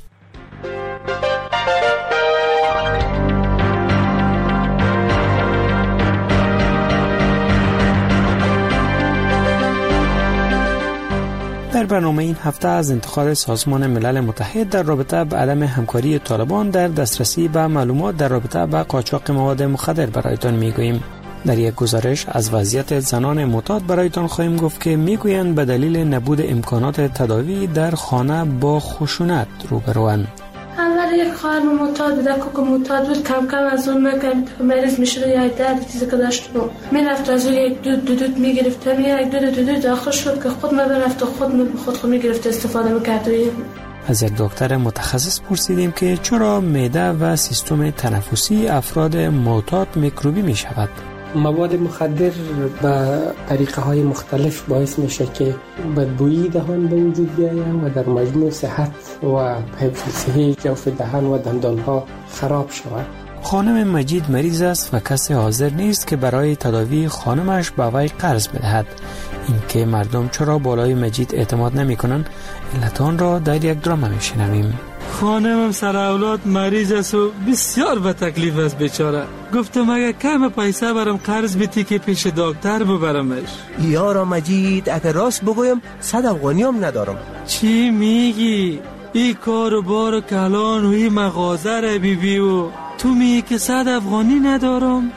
در برنامه این هفته از انتقاد سازمان ملل متحد در رابطه با عدم همکاری طالبان در دسترسی به معلومات در رابطه با قاچاق مواد مخدر برایتان میگوییم. در یک گزارش از وضعیت زنان معتاد برایتان خواهیم گفت که میگویند به دلیل نبود امکانات تداوی در خانه با خشونت روبروند. اول یک خواهر معتاد بود، که معتاد بود، کم کم از اون مریض میشد یا درد چیزی که داشت بود میرفت از اون یک دود میگرفت، یک دود داخل شد که خود میرفت و خود میگرفت استفاده میکرد. از یک دکتر متخصص پرسیدیم که چرا معده و سیستم تنفسی افراد معتاد میکروبی میشود. مواد مخدر به طریقه های مختلف باعث میشه که بدبویی دهان به وجود بیاید و در مجموع صحت و حفظ صحی جوف دهان و دندان ها خراب شود. خانم مجید مریض است و کسی حاضر نیست که برای تداوی خانمش به وی قرض بدهد. اینکه مردم چرا بالای مجید اعتماد نمی کنند علت آن را در یک درام میشنویم. خانمم سر اولاد مریض است و بسیار به تکلیف است بیچاره. گفتم اگه کم پیسه برام قرض بدی که پیش دکتر ببرمش. یارا مجید اگه راست بگویم 100 افغانی هم ندارم. چی میگی؟ این کار و بار و کلان و این مغازه را بیبی و تو میگی که 100 افغانی ندارم؟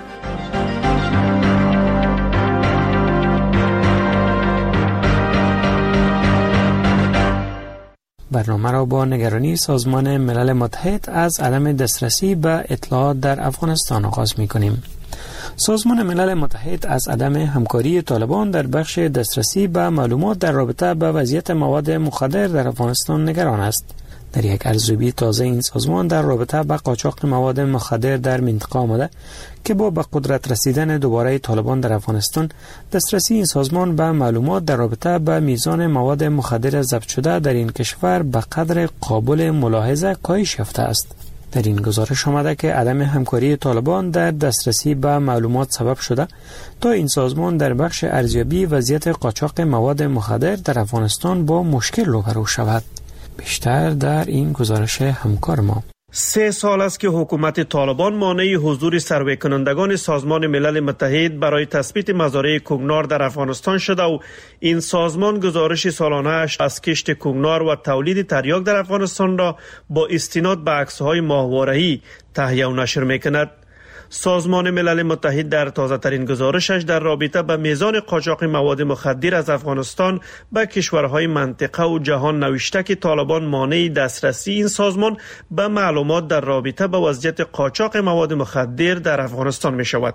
برنامه را با نگرانی سازمان ملل متحد از عدم دسترسی به اطلاعات در افغانستان آغاز می کنیم. سازمان ملل متحد از عدم همکاری طالبان در بخش دسترسی به معلومات در رابطه با وضعیت مواد مخدر در افغانستان نگران است. در یک ارزیابی تازه این سازمان در رابطه با قاچاق مواد مخدر در منطقه آمده که با به قدرت رسیدن دوباره طالبان در افغانستان دسترسی این سازمان به معلومات در رابطه با میزان مواد مخدر ضبط شده در این کشور به قدر قابل ملاحظه کاهش یافته است. در این گزارش آمده که عدم همکاری طالبان در دسترسی به معلومات سبب شده تا این سازمان در بخش ارزیابی وضعیت قاچاق مواد مخدر در افغانستان با مشکل روبرو شود. بیشتر در این گزارش همکار ما. 3 سال است که حکومت طالبان مانع حضور سروی کنندگان سازمان ملل متحد برای تثبیت مزارع کوکنار در افغانستان شده و این سازمان گزارش سالانه‌اش از کشت کوکنار و تولید تریاک در افغانستان را با استناد به عکس‌های ماهواره‌ای تهیه و نشر می‌کند. سازمان ملل متحد در تازه‌ترین گزارشش در رابطه با میزان قاچاق مواد مخدر از افغانستان به کشورهای منطقه و جهان نوشته که طالبان مانع دسترسی این سازمان به معلومات در رابطه با وضعیت قاچاق مواد مخدر در افغانستان می شود.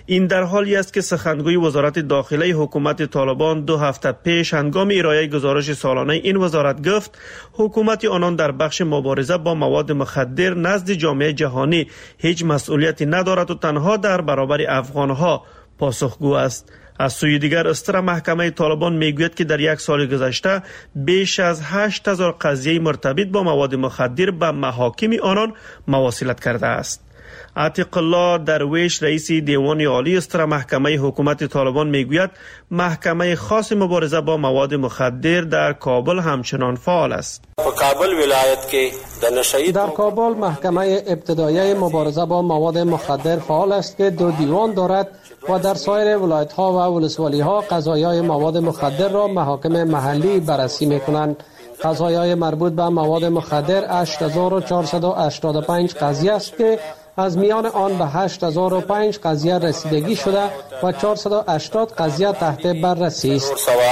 این در حالی است که سخنگوی وزارت داخله حکومت طالبان 2 هفته پیش هنگام ارائه گزارش سالانه این وزارت گفت حکومت آنان در بخش مبارزه با مواد مخدر نزد جامعه جهانی هیچ مسئولیتی ندارد و تنها در برابر افغانها پاسخگو است. از سوی دیگر استر محکمه طالبان میگوید که در 1 سال گذشته بیش از 8000 قضیه مرتبط با مواد مخدر به محاکم آنان مواصلت کرده است. عتیق الله درویش رئیس دیوان عالی استر محکمه حکومت طالبان میگوید محکمه خاص مبارزه با مواد مخدر در کابل همچنان فعال است. در کابل محکمه ابتدایی مبارزه با مواد مخدر فعال است که 2 دیوان دارد و در سایر ولایت ها و ولسوالی ها قضایای مواد مخدر را محاکم محلی بررسی می کنند. قضایای مربوط به مواد مخدر 8485 قضیه است که از میان آن به 8005 قضیه رسیدگی شده و 480 قضیه تحت بررسی است.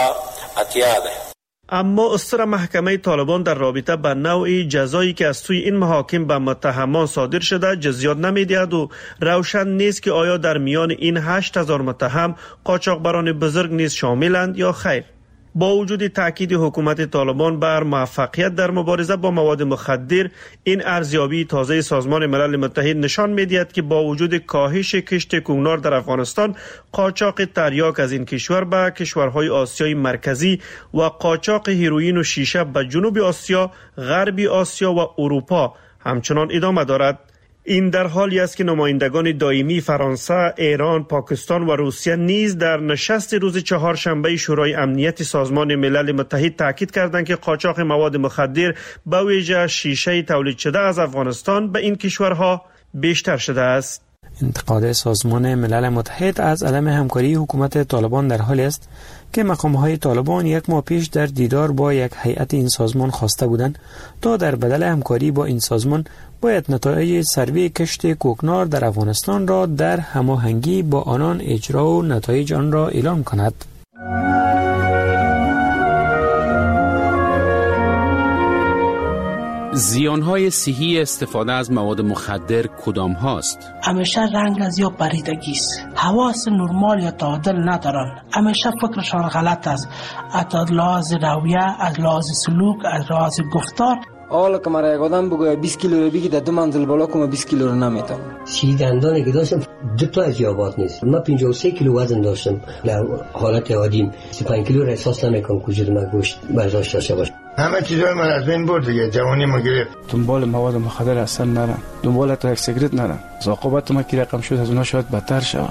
اما استر محکمه طالبان در رابطه به نوع جزایی که از سوی این محاکم به متهمان صادر شده جزیات نمی‌دهد و روشن نیست که آیا در میان این 8000 متهم قاچاقبران بزرگ نیز شاملند یا خیر. با وجود تاکید حکومت طالبان بر موفقیت در مبارزه با مواد مخدر، این ارزیابی تازه سازمان ملل متحد نشان می‌دهد که با وجود کاهش کشت کوکنار در افغانستان، قاچاق تریاک از این کشور به کشورهای آسیای مرکزی و قاچاق هیروئین و شیشه به جنوب آسیا، غرب آسیا و اروپا همچنان ادامه دارد. این در حالی است که نمایندگان دائمی فرانسه، ایران، پاکستان و روسیه نیز در نشست روز چهارشنبه شورای امنیت سازمان ملل متحد تاکید کردند که قاچاق مواد مخدر به ویژه شیشه تولید شده از افغانستان به این کشورها بیشتر شده است. انتقاد سازمان ملل متحد از عدم همکاری حکومت طالبان در حالی است که مقام‌های طالبان 1 ماه پیش در دیدار با یک هیئت این سازمان خواسته بودند تا در بدل همکاری با این سازمان باید نتایج سروی کشت کوکنار در افغانستان را در هماهنگی با آنان اجرا و نتایج آن را اعلام کند. زیانهای صحی استفاده از مواد مخدر کدام هاست؟ همیشه رنگ از یا پریدگی است. حواس نرمال یا تعادل ندارن. همیشه فکرشان غلط است. از لحاظ رویه، از لحاظ سلوک، از لحاظ گفتار. حالا که مرا یک آدم بگوید 20 کیلو رو بگی در 2 منزل بالا کنم 20 کیلو رو نمیتونم. 30 دندانی که داشتم 2 تا از یابات نیست. من 53 کیلو وزن داشتم. در حالت عادیم 35 کیلو را احساس نمیکنم کجا من گوشت برداشت داشته باشم. همه چیزای من از بین برد دیگه، جوانی ما گرفت. دنبال مواد مخدر اصلا نرم، دنبال تا یک سیگرت نرم. عاقبت ما کی رقم شد از اونها شاید بدتر شود.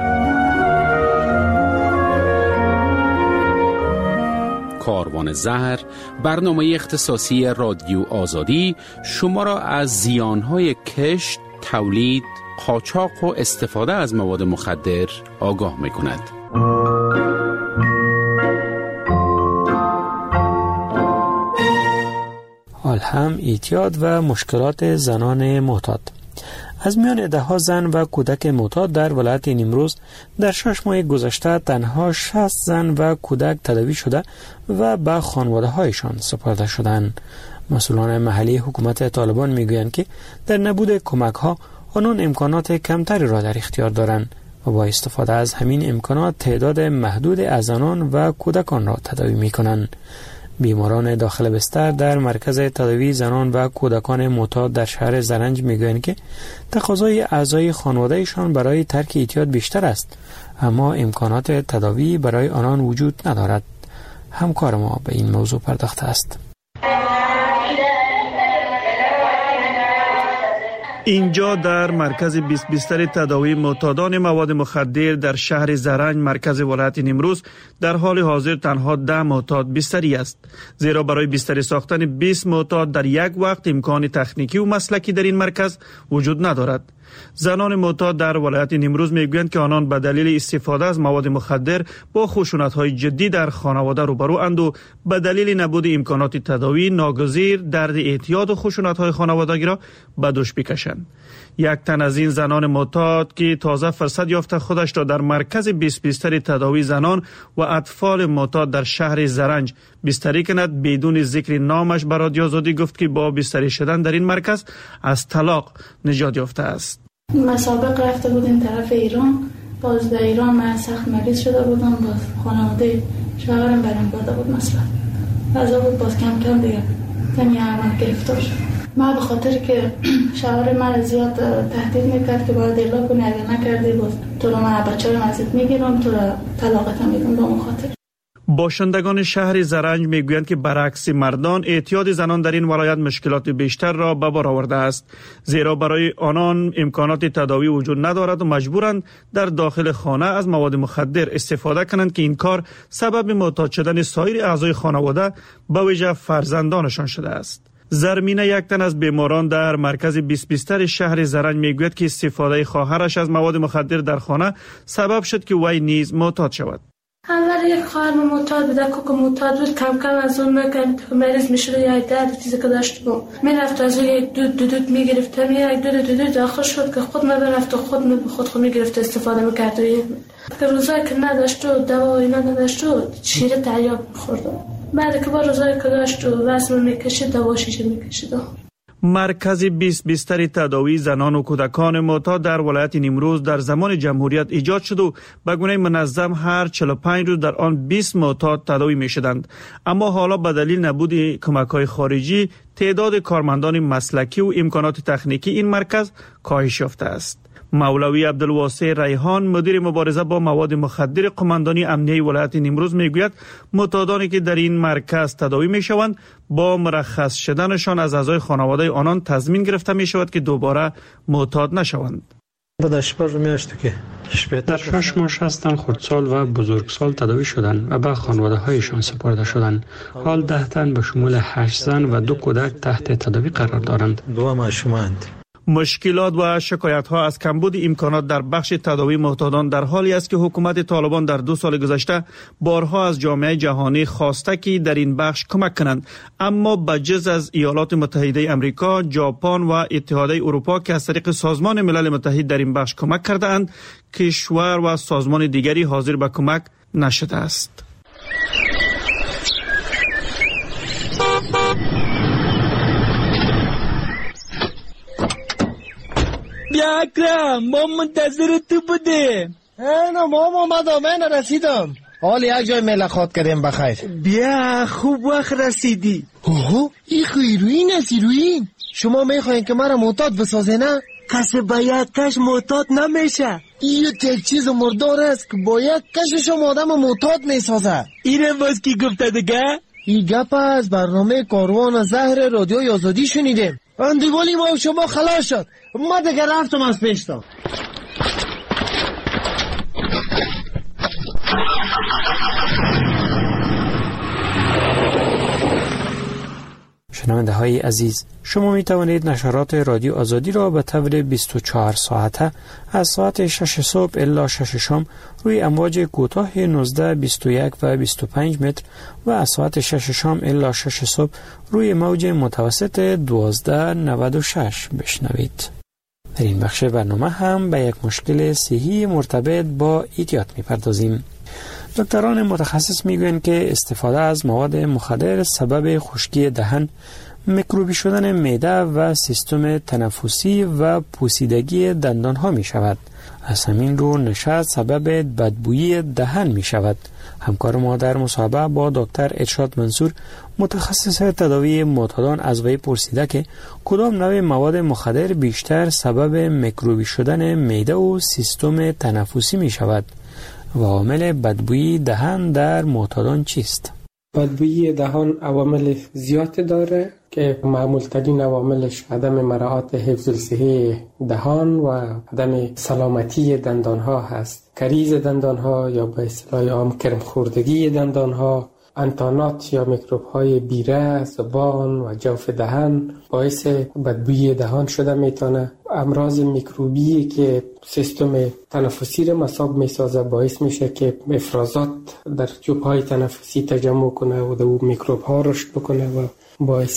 کاروان زهر، برنامه اختصاصی رادیو آزادی، شما را از زیانهای کشت، تولید، قاچاق و استفاده از مواد مخدر آگاه می‌کند. حال هم اعتیاد و مشکلات زنان معتاد. از میان 10 زن و کودک معتاد در ولایت نیمروز در 6 ماه گذشته تنها 60 زن و کودک تداوی شده و به خانواده هایشان سپرده شدند. مسئولان محلی حکومت طالبان میگویند که در نبود کمک ها آنان امکانات کمتری را در اختیار دارند و با استفاده از همین امکانات تعداد محدود از زنان و کودکان را تداوی می کنند. بیماران داخل بستر در مرکز تداوی زنان و کودکان معتاد در شهر زرنج میگویند که تقاضای اعضای خانوادهشان برای ترک اعتیاد بیشتر است، اما امکانات تداوی برای آنان وجود ندارد. همکار ما به این موضوع پرداخته است. اینجا در مرکز 20 بستر تداوی معتادان مواد مخدر در شهر زرنج مرکز ولایت نیمروز در حال حاضر تنها 10 معتاد بستری است، زیرا برای بستری ساختن 20 معتاد در یک وقت امکان تکنیکی و مسلکی در این مرکز وجود ندارد. زنان معتاد در ولایت نیمروز میگویند که آنان به دلیل استفاده از مواد مخدر با خشونت‌های جدی در خانواده روبرو اند و به دلیل نبود امکانات تداوی ناگزیر درد اعتیاد و خشونت‌های خانوادگی را به دوش بکشند. یک تن از این زنان معتاد که تازه فرصت یافته خودش را در مرکز 20 بستر تداوی زنان و اطفال معتاد در شهر زرنج بستری کند بدون ذکر نامش به رادیو آزادی گفت که با بستری شدن در این مرکز از طلاق نجات یافته است. مسابقه رفته بودیم طرف ایران باز در ایران من سخت مریض شده بودم، باز خانواده شوهرم برام داده بود مثلا از بود، باز کم کم دیگه تنی عمل گرفتار شد. من به خاطر که شوهر من زیاد تهدید میکرد که باید اعلام کنی، اگر نکردی باز تو رو من بچه‌ام ازت میگیرم، تو رو طلاقت میدم. به اون خاطر باشندگان شهر زرنج میگویند که برعکس مردان اعتیاد زنان در این ولایت مشکلات بیشتر را به بار آورده است، زیرا برای آنان امکانات تداوی وجود ندارد و مجبورند در داخل خانه از مواد مخدر استفاده کنند که این کار سبب معتاد شدن سایر اعضای خانواده به ویژه فرزندانشان شده است. زرمینه، یک تن از بیماران در مرکز 20 بستر شهر زرنج میگوید که استفاده خواهرش از مواد مخدر در خانه سبب شد که وی نیز معتاد شود. اول یک خواهر معتاد بود، که معتاد بود کم کم از اون مریض میشد، یا درد چیزی که داشت بود میرفت از اون یک دود میگرفت، یک دود داخل شد که خود میرفت و خود میگرفت استفاده میکرد. که روزایی که نداشت و دوا و اینا نداشت و شیر تعیاب میخورد، بعد که با روزایی که داشت و وزن میکشید دوا شیشه میکشید. مرکز 20 بستر تداوی زنان و کودکان معتاد در ولایت نیمروز در زمان جمهوریت ایجاد شد و به گونه منظم هر 45 روز در آن 20 معتاد تداوی می شدند. اما حالا به دلیل نبود کمک‌های خارجی تعداد کارمندان مسلکی و امکانات تکنیکی این مرکز کاهش یافته است. مولوی عبدالواسع ریحان، مدیر مبارزه با مواد مخدر قماندانی امنیه ولایت نیمروز میگوید معتادانی که در این مرکز تداوی میشوند با مرخص شدنشان از اعضای خانواده آنان تضمین گرفته می شود که دوباره معتاد نشوند. در 6 ماه هستند خردسال و بزرگسال تداوی شدند و به خانواده هایشان سپرده شدند. حال 10 تن به شمول 8 زن و 2 کودک تحت تداوی قرار دارند. 2 معشومند. مشکلات و شکایت ها از کمبود امکانات در بخش تداوی معتادان در حالی است که حکومت طالبان در 2 سال گذشته بارها از جامعه جهانی خواسته که در این بخش کمک کنند، اما بجز از ایالات متحده آمریکا، ژاپن و اتحادیه اروپا که از طریق سازمان ملل متحد در این بخش کمک کرده اند، کشور و سازمان دیگری حاضر به کمک نشده است. بیا اکرم، ما منتظر تو بودیم. نه ماما من رسیدم. حال یک جای ملاقات کردیم بخیر. بیا خوب وقت رسیدی. اوه این هیروئین است. هیروئین شما میخواین که مرا معتاد بسازه نه؟ کسی با یک کش معتاد نمیشه. این یک چیز مردار است که با یک کشش آدم معتاد میسازه. اینم باز کی گفته دیگه؟ این گپ از برنامه کاروان زهر رادیوی آزادی شنیدیم. اندیوالی ما شما خلاص شد. ما دیگه رفتم از پیشتا. شنونده های عزیز، شما می توانید نشرات رادیو آزادی را به طور 24 ساعته از ساعت 6 صبح الی 6 شام روی امواج کوتاه 19, 21 و 25 متر و از ساعت 6 شام الی 6 صبح روی موج متوسط 1296 بشنوید. در این بخش برنامه هم به یک مشکل صحی مرتبط با اعتیاد می پردازیم. دکتران متخصص میگویند که استفاده از مواد مخدر سبب خشکی دهن، میکروبی شدن معده و سیستم تنفسی و پوسیدگی دندان ها می شود. از همین رو نشاط سبب بدبویی دهن می شود. همکار ما در مصاحبه با دکتر ارشاد منصور، متخصص تداوی معتادان، از وی پرسیده که کدام نوع مواد مخدر بیشتر سبب میکروبی شدن معده و سیستم تنفسی می شود و عامل بدبویی دهن در معتادان چیست؟ بدبویی دهان عوامل زیاد داره که معمول ترین عواملش عدم مراعات حفظ الصحه دهان و عدم سلامتی دندان ها هست. کریز دندان ها یا به اصطلاح عام کرم خوردگی دندان ها، انتانات یا میکروب های بیره، زبان و جوف دهن باعث بدبویی دهان شده میتونه. امراض میکروبی که سیستم تنفسی رو مصاب میسازه باعث میشه که افرازات در جوب های تنفسی تجمع کنه و در میکروب ها رشد بکنه و باعث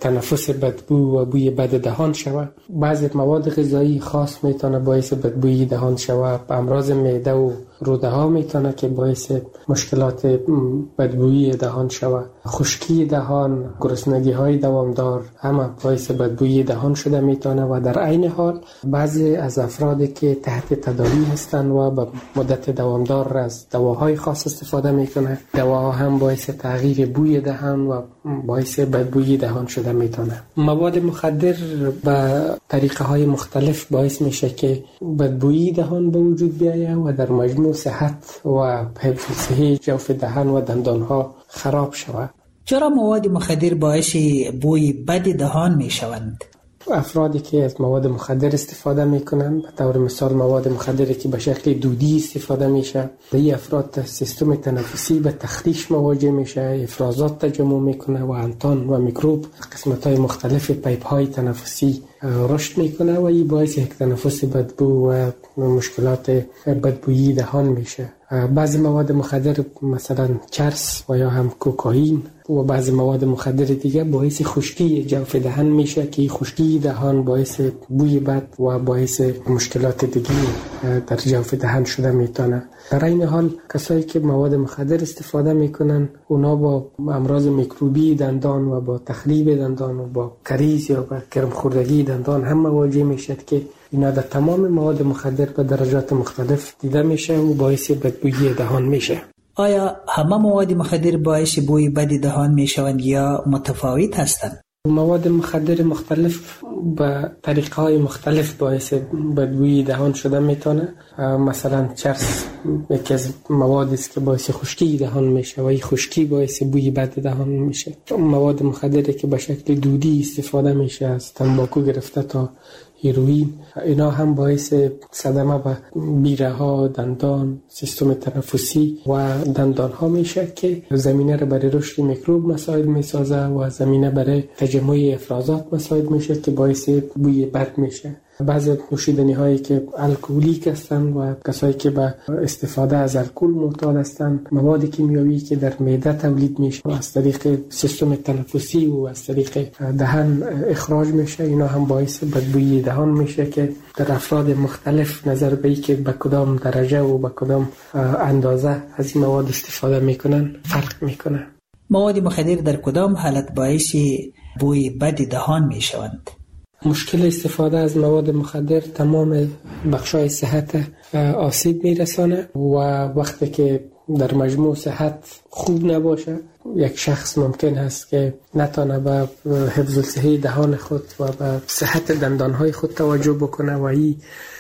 تنفس بدبو و بوی بد دهان شود. بعضی مواد غذایی خاص میتونه باعث بدبویی دهان شود. امراض معده و روده ها میتونه که باعث مشکلات بدبویی دهان شود. خشکی دهان، گرسنگی های دوامدار همه باعث بدبویی دهان شده میتونه و در عین حال بعضی از افرادی که تحت تداوی هستند و به مدت دوامدار از دواهای خاص استفاده میکنه، دواها هم باعث تغییر بوی دهان و باعث بدبویی دهان شده میتونه. مواد مخدر به طریقه های مختلف باعث میشه که بدبویی دهان به وجود بیاید و در مجموع صحت و حفظ صحی جوف دهان و دندان ها خراب شود. چرا مواد مخدر باعث بوی بد دهان می شوند؟ افرادی که از مواد مخدر استفاده میکنن، به طور مثال مواد مخدری که به شکل دودی استفاده میشه، این افراد سیستم تنفسی به تخریش مواجه میشه، افرازات تجمع میکنه و انتان و میکروب قسمت های مختلف پیپ های تنفسی رشد میکنه و این باعث یک تنفس بدبو و مشکلات بدبویی دهان میشه. بعضی مواد مخدر مثلا چرس و یا هم کوکائین و بعضی مواد مخدر دیگه باعث خشکی جوف دهان میشه که خشکی دهان باعث بوی بد و باعث مشکلات دیگه در جوف دهان شده میتونه. در این حال کسایی که مواد مخدر استفاده میکنن اونا با امراض میکروبی دندان و با تخریب دندان و با کریز یا با کرم خوردگی دندان هم مواجه میشد که اینا در تمام مواد مخدر به درجات مختلف دیده میشه و باعث بدبویی دهان میشه. آیا همه مواد مخدر باعث بوی بد دهان میشوند یا متفاوت هستند؟ مواد مخدر مختلف به طریقه های مختلف باعث بدبویی دهان شده میتونه. مثلا چرس یکی از موادی است که باعث خشکی دهان میشه و این خشکی باعث بوی بد دهان میشه. مواد مخدری که به شکل دودی استفاده میشه، از تنباکو گرفته تا هیروئین، اینا هم باعث صدمه به بیره ها، دندان، سیستم تنفسی و دندان ها میشه که زمینه را برای رشد میکروب مساعد میسازه و زمینه برای تجمع افرازات مساعد میشه که باعث بوی بد میشه. بعضی نوشیدنی هایی که الکلیک هستند و کسایی که به استفاده از الکل معتاد هستند، مواد کیمیایی که در معده تولید میشه و از طریق سیستم تنفسی و از طریق دهان اخراج میشه، اینا هم باعث بدبویی دهان میشه که در افراد مختلف نظر به اینکه به کدام درجه و به کدام اندازه از این مواد استفاده میکنن فرق میکنه. مواد مخدر در کدام حالت باعث بوی بد دهان میشوند؟ مشکل استفاده از مواد مخدر تمام بخشای صحت آسیب میرسانه و وقتی که در مجموع صحت خوب نباشه، یک شخص ممکن هست که نتانه به حفظ صحی دهان خود و به صحت دندانهای خود توجه بکنه و این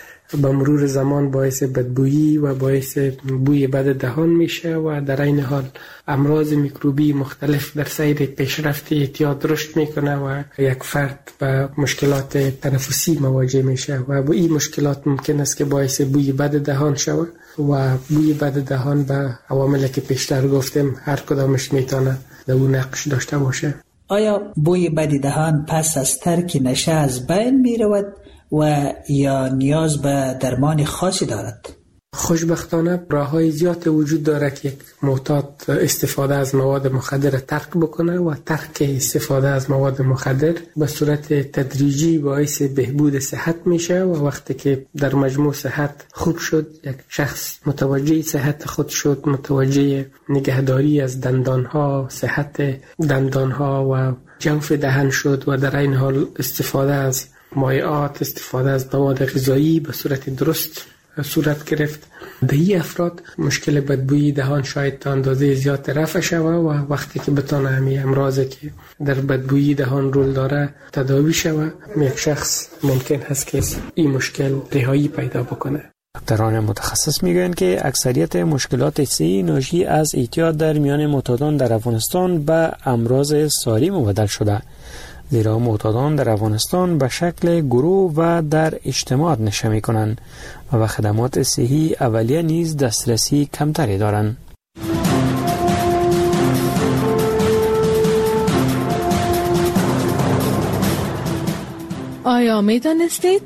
با مرور زمان باعث بدبویی و باعث بوی بد دهان میشه و در این حال امراض میکروبی مختلف در سیر پیشرفت اعتیاد رشد میکنه و یک فرد به مشکلات تنفسی مواجه میشه و با این مشکلات ممکن است که باعث بوی بد دهان شود و بوی بد دهان به عواملی که پیشتر گفتیم هر کدامش میتونه در اون نقش داشته باشه. آیا بوی بد دهان پس از ترک نشه از بین میرود و یا نیاز به درمان خاصی دارد؟ خوشبختانه راه‌های زیاد وجود داره که یک معتاد استفاده از مواد مخدر ترک بکنه و ترک استفاده از مواد مخدر به صورت تدریجی باعث بهبود صحت میشه و وقتی که در مجموع صحت خوب شد، یک شخص متوجه صحت خود شد، متوجه نگهداری از دندانها، صحت دندانها و جوف دهان شد و در این حال استفاده از مایعات، استفاده از مواد غذایی به صورت درست صورت گرفت، به این افراد مشکل بدبویی دهان شاید تا اندازه زیاد رفع شود و وقتی که بتونه همین امراضی که در بدبویی دهان رول داره تداوی شود، یک شخص ممکن هست که این مشکل رهایی پیدا بکنه. دکتران متخصص میگن که اکثریت مشکلات صحی ناشی از اعتیاد در میان معتادان در افغانستان به امراض ساری مبدل شده، زیرا معتادان در افغانستان به شکل گروه و در اجتماع نشه میکنند و به خدمات صحی اولیه نیز دسترسی کمتری دارند. آیا میدانستید؟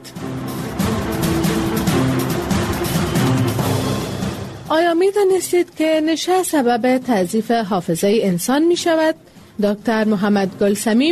آیا میدانستید که نشه سبب تضعیف حافظه انسان می شود؟ دکتر محمد گلسمیم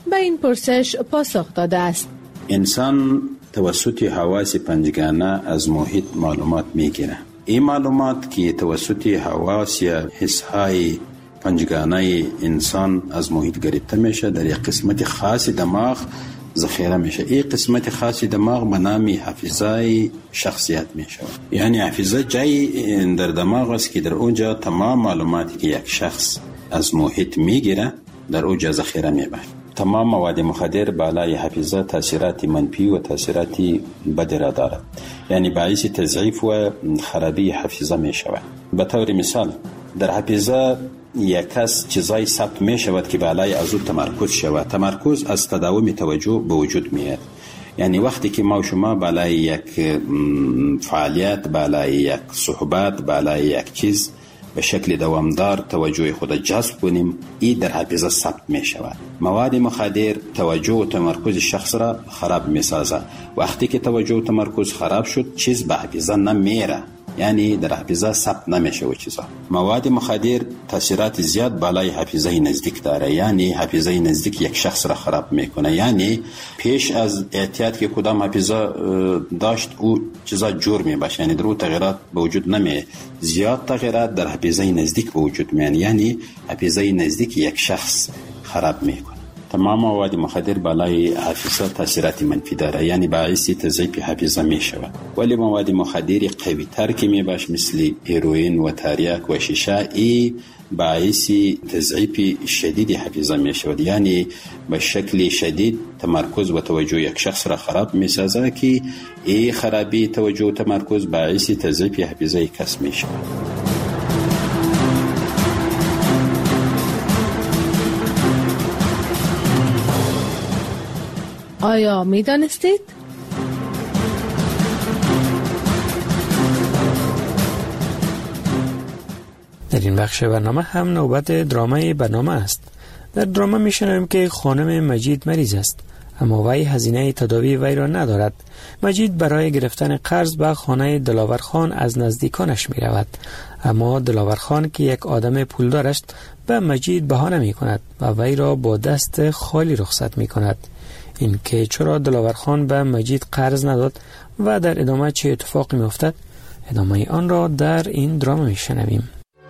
به این پرسش پاسخ داده است. انسان توسط حواس پنجگانه از محیط معلومات میگیره. این معلومات که توسط حواس یا حسهای پنجگانه انسان از محیط گرفته میشه در یک قسمت خاص دماغ ذخیره میشه. این قسمت خاص دماغ به نام حافظه شخصیت میشه. یعنی حافظه جای در دماغ است که در اونجا تمام معلوماتی که یک شخص از محیط میگیره در اونجا ذخیره میبره. تمام مواد مخدر بالای حافظه تاثیرات منفی و تاثیرات بد را دارد، یعنی باعث تضعیف و خرابی حافظه می شود. به طور مثال در حافظه یک کس چیزای ثبت می شود که بالای از او تمرکز شود. تمرکز از تداوم توجه به وجود میاد. یعنی وقتی که ما و شما بالای یک فعالیت، بالای یک صحبت، بالای یک چیز به شکل دوامدار توجه خود جذب کنیم، این در حافظه ثبت می شود. مواد مخدر توجه و تمرکز شخص را خراب می سازد. وقتی که توجه و تمرکز خراب شد چیز به حافظه نمیره، یعنی در حافظه ثبت نمیشه و چیزا. مواد مخدر تاثیرات زیاد بالای حافظه نزدیک داره، یعنی حافظه نزدیک یک شخص را خراب میکنه. یعنی پیش از احتیاط که کدام حافظه داشت او چیزا جور میباشه، یعنی در او تغییرات به وجود نمیه. زیاد تغییرات در حافظه نزدیک به وجود میان، یعنی حافظه نزدیک یک شخص خراب میکنه. تمام مواد مخدر بالای حافظه تاثیرات منفی داره، یعنی باعث تضعیف حافظه می شود. ولی مواد مخدر قوی تر که می باش مثل هیروئین و تریاک و شیشه، ای باعث تضعیف شدید حافظه می شود، یعنی به شکل شدید تمرکز و توجه یک شخص را خراب می سازه که ای خرابی توجه و تمرکز باعث تضعیف حافظه کس می شود. آیا می دانستید؟ در این بخش برنامه هم نوبت درامای برنامه است. در درامه می شنویم که خانم مجید مریض است، اما وی هزینه تداوی وی را ندارد. مجید برای گرفتن قرض به خانه دلاور خان از نزدیکانش می رود، اما دلاور خان که یک آدم پولدار است به مجید بهانه می کند و وی را با دست خالی رخصت می کند. این که چرا دلاور خان به مجید قرض نداد و در ادامه چه اتفاقی می افتد، ادامه آن را در این دراما می شنویم.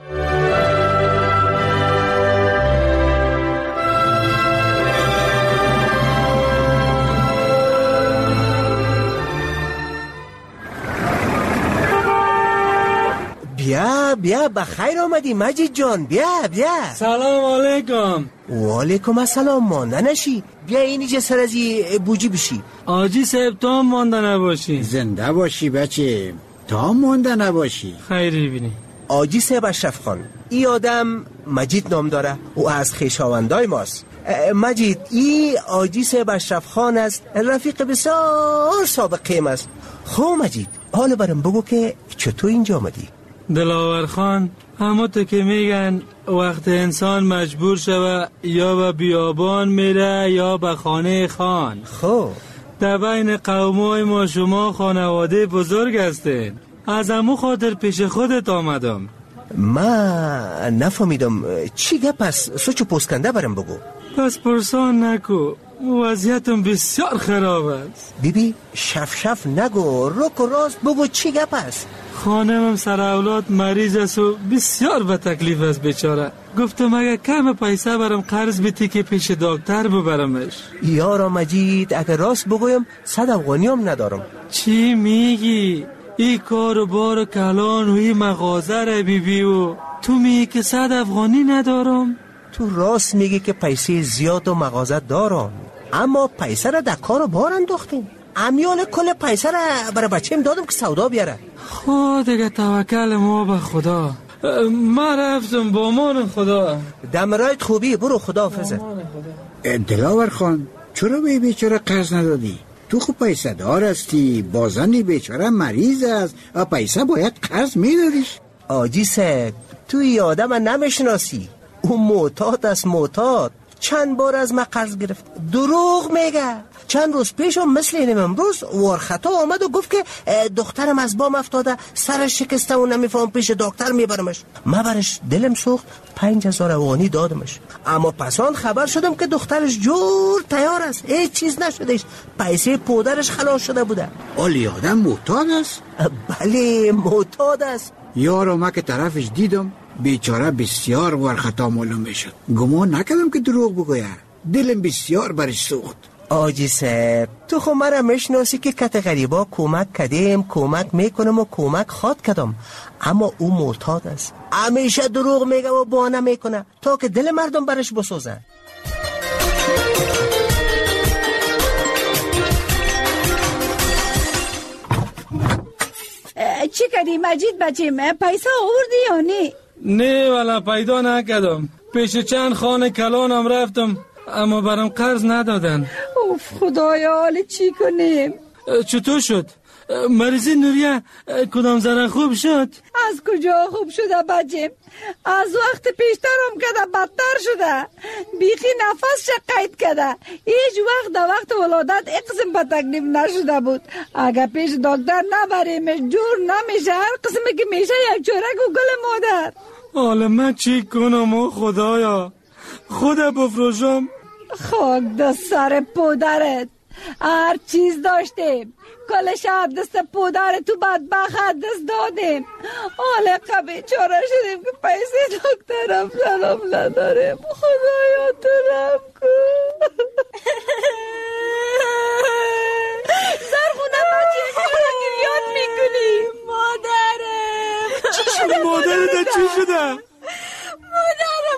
بیا بخیر آمدی مجید جان. بیا سلام علیکم. و علیکم السلام. مانده نشی، بیا اینجا سر از بوجی بشی. آجی صاحب تا مانده نباشی. زنده باشی بچه، تا مانده نباشی. خیری بینی. آجی صاحب اشرف خان، این آدم مجید نام داره و از خویشاوندای ماست. مجید، این آجی صاحب اشرف خان است، رفیق بسیار سابقه است. خب مجید، حالا برام بگو که چطور اینجا آمدی؟ دلاور خان، همه تو که میگن وقت انسان مجبور شوه یا به بیابان میره یا به خانه خان. خب در بین قومای ما شما خانواده بزرگ هستین، از همو خاطر پیش خودت آمدم. ما نفهمیدم چی گپ است، سوچو پوسکنده برام بگو. پس پرسان نکو، وضعیتم بسیار خراب است. بیبی شف نگو، رک و راست بگو چی گپ است. خانمم سر اولاد مریض است و بسیار به تکلیف است بیچاره. گفتم اگه کم پیسه برم قرض بیتی که پیش دکتر ببرمش. یارا مجید، اگه راست بگویم 100 افغانی هم ندارم. چی میگی؟ ای کار و بار و کلان و ای مغازه را بیبی و تو میگی که 100 افغانی ندارم؟ تو راست میگی که پیسه زیاد و مغازه دارم، اما پیسه را در کار و بار انداختیم. امیال کل پیسه را برای بچه‌م دادم که سودا بیاره. خود دیگه توکل ما به خدا. ما رفتم با امان خدا. دمرایت خوبی، برو خدا حافظت. دلاور خان، چرا به بیچاره قرض ندادی؟ تو خوب پیسه دار هستی، بازنی بیچاره مریض است و پیسه باید قرض میدادیش. آجی صاحب، تو ای آدم نمیشناسی، او معتاد است. معتاد چند بار از من قرض گرفت. دروغ میگه. چند روز پیش هم مثل اینم امروز وارخطا آمد و گفت که دخترم از بام افتاده، سرش شکسته و نمیفهم، پیش دکتر میبرمش. من برش دلم سوخت، 5000 افغانی دادمش. اما پسان خبر شدم که دخترش جور تیار است، هیچ چیز نشدهش، پیسه پدرش خلاص شده بوده. اولی آدم معتاد است؟ بله معتاد است. یارو ما که طرفش دیدم بیچاره بسیار وارخطا معلوم میشد. گمان نکردم که دروغ بگوید. دلم بسیار برش سوخت. آجی صاحب تو خو مرا میشناسی که کت غریبا کمک کردیم، کمک میکنم و کمک خواد کردم، اما او معتاد است. همیشه دروغ میگه و بهانه میکنه تا که دل مردم برش بسوزه. چی کردی مجید بچیم؟ پیسه آوردی یا نه؟ نه والا پیدا نکردم. پیش چند خانه کلانم رفتم اما برام قرض ندادن. اوف خدایا حالا چی کنیم؟ چطور شد؟ مریضی نوریه کدام ذره خوب شد؟ از کجا خوب شده بچیم؟ از وقت پیشترم کده بدتر شده. بیخی نفس قید کده. هیچ وقت در وقت ولادت اقسم به تکلیف نشده بود. اگر پیش دکتر نبریمش جور نمیشه. هر قسمی که میشه یک چورک و گل مادر. حالا من چی کنم خدایا؟ خدا بفروشم؟ خاک دست سر پدرت. هر چیز داشتیم، کل شب دست پدر تو بدبخت دست دادیم. حالا قبی چاره شدیم که پیسه دکترم سلام نداریم. خدایا تو رم کن. زرخونه بچه چرا گریاد میکنی؟ مادرم چی شده؟ مادرت چی شده؟ مادرم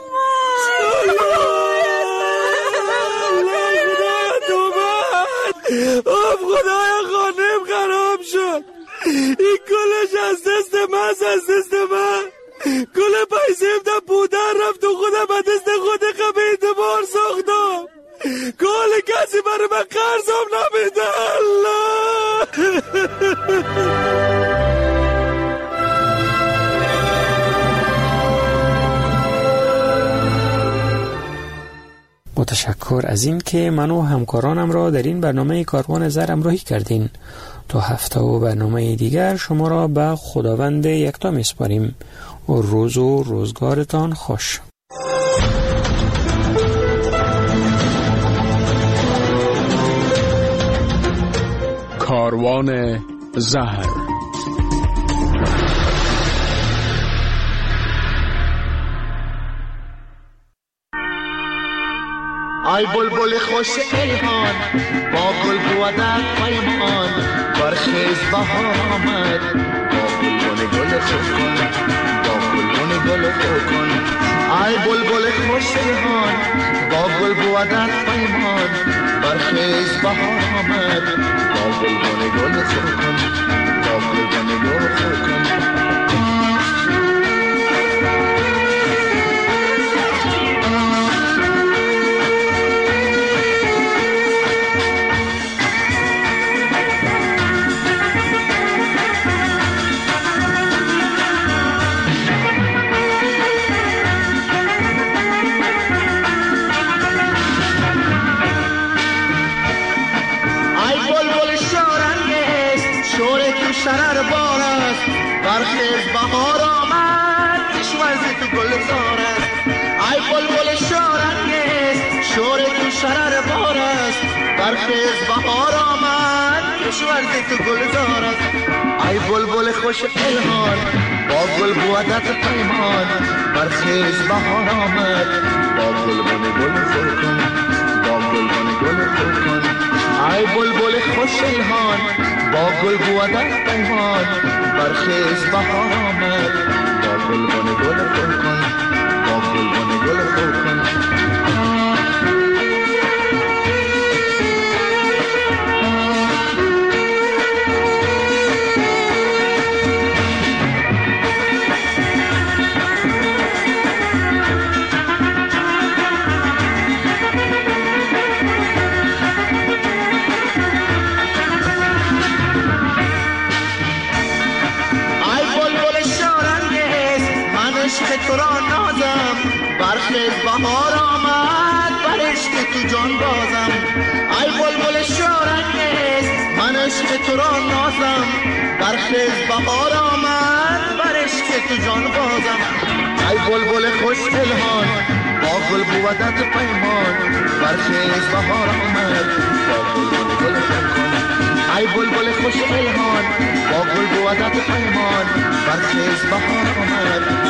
آب خدایا خانم خراب شد. این کلش از دست من، از دست من. کل پیسه در پودر رفت و خودم به دست خود قبه اعتبار ساختم. کل کسی برای من قرضم نمیده. الله متشکر از این که من و همکارانم را در این برنامه کاروان زر همراهی کردین. تا هفته و برنامه دیگر شما را به خداوند یکتا میسپاریم و روز و روزگارتان خوش. کاروان زهر. ای بلبل خوش الهان با گل بودت پیمان، برخیز بهار آمد با گلبن گل خود کن، با گلبن گل خود کن. ای بلبل خوش الهان با گل بودت پیمان، برخیز بهار آمد با گلبن گل خود کن، با گلبن گل خود کن. شرر بار است برخیز بهار آمد کشور تو گلزار است. ای بلبل شارنگیز شور تو شرر بار است برخیز بهار آمد کشور تو گلزار است. ای بلبل خوش الهان با گل بودت پیمان، برخیز بهار آمد با گلبن گل خود کن، با گلبن گل خود کن. ای بلبل خوش الهان با گل بودت پیمان، برخیز بهار آمد با گلبن گل خود کن، با گلبن گل خود کن. تو را نازم برخیز بهار آمد بر عشق تو جان بازم. ای بلبل شورانگیز من عشق تو را نازم. برخیز بهار آمد بر عشق تو جان بازم. ای بلبل خوش الهان با گل بودت پیمان. برخیز بهار آمد با گل پیمان. ای بلبل خوش الهان با گل بودت پیمان. برخیز بهار آمد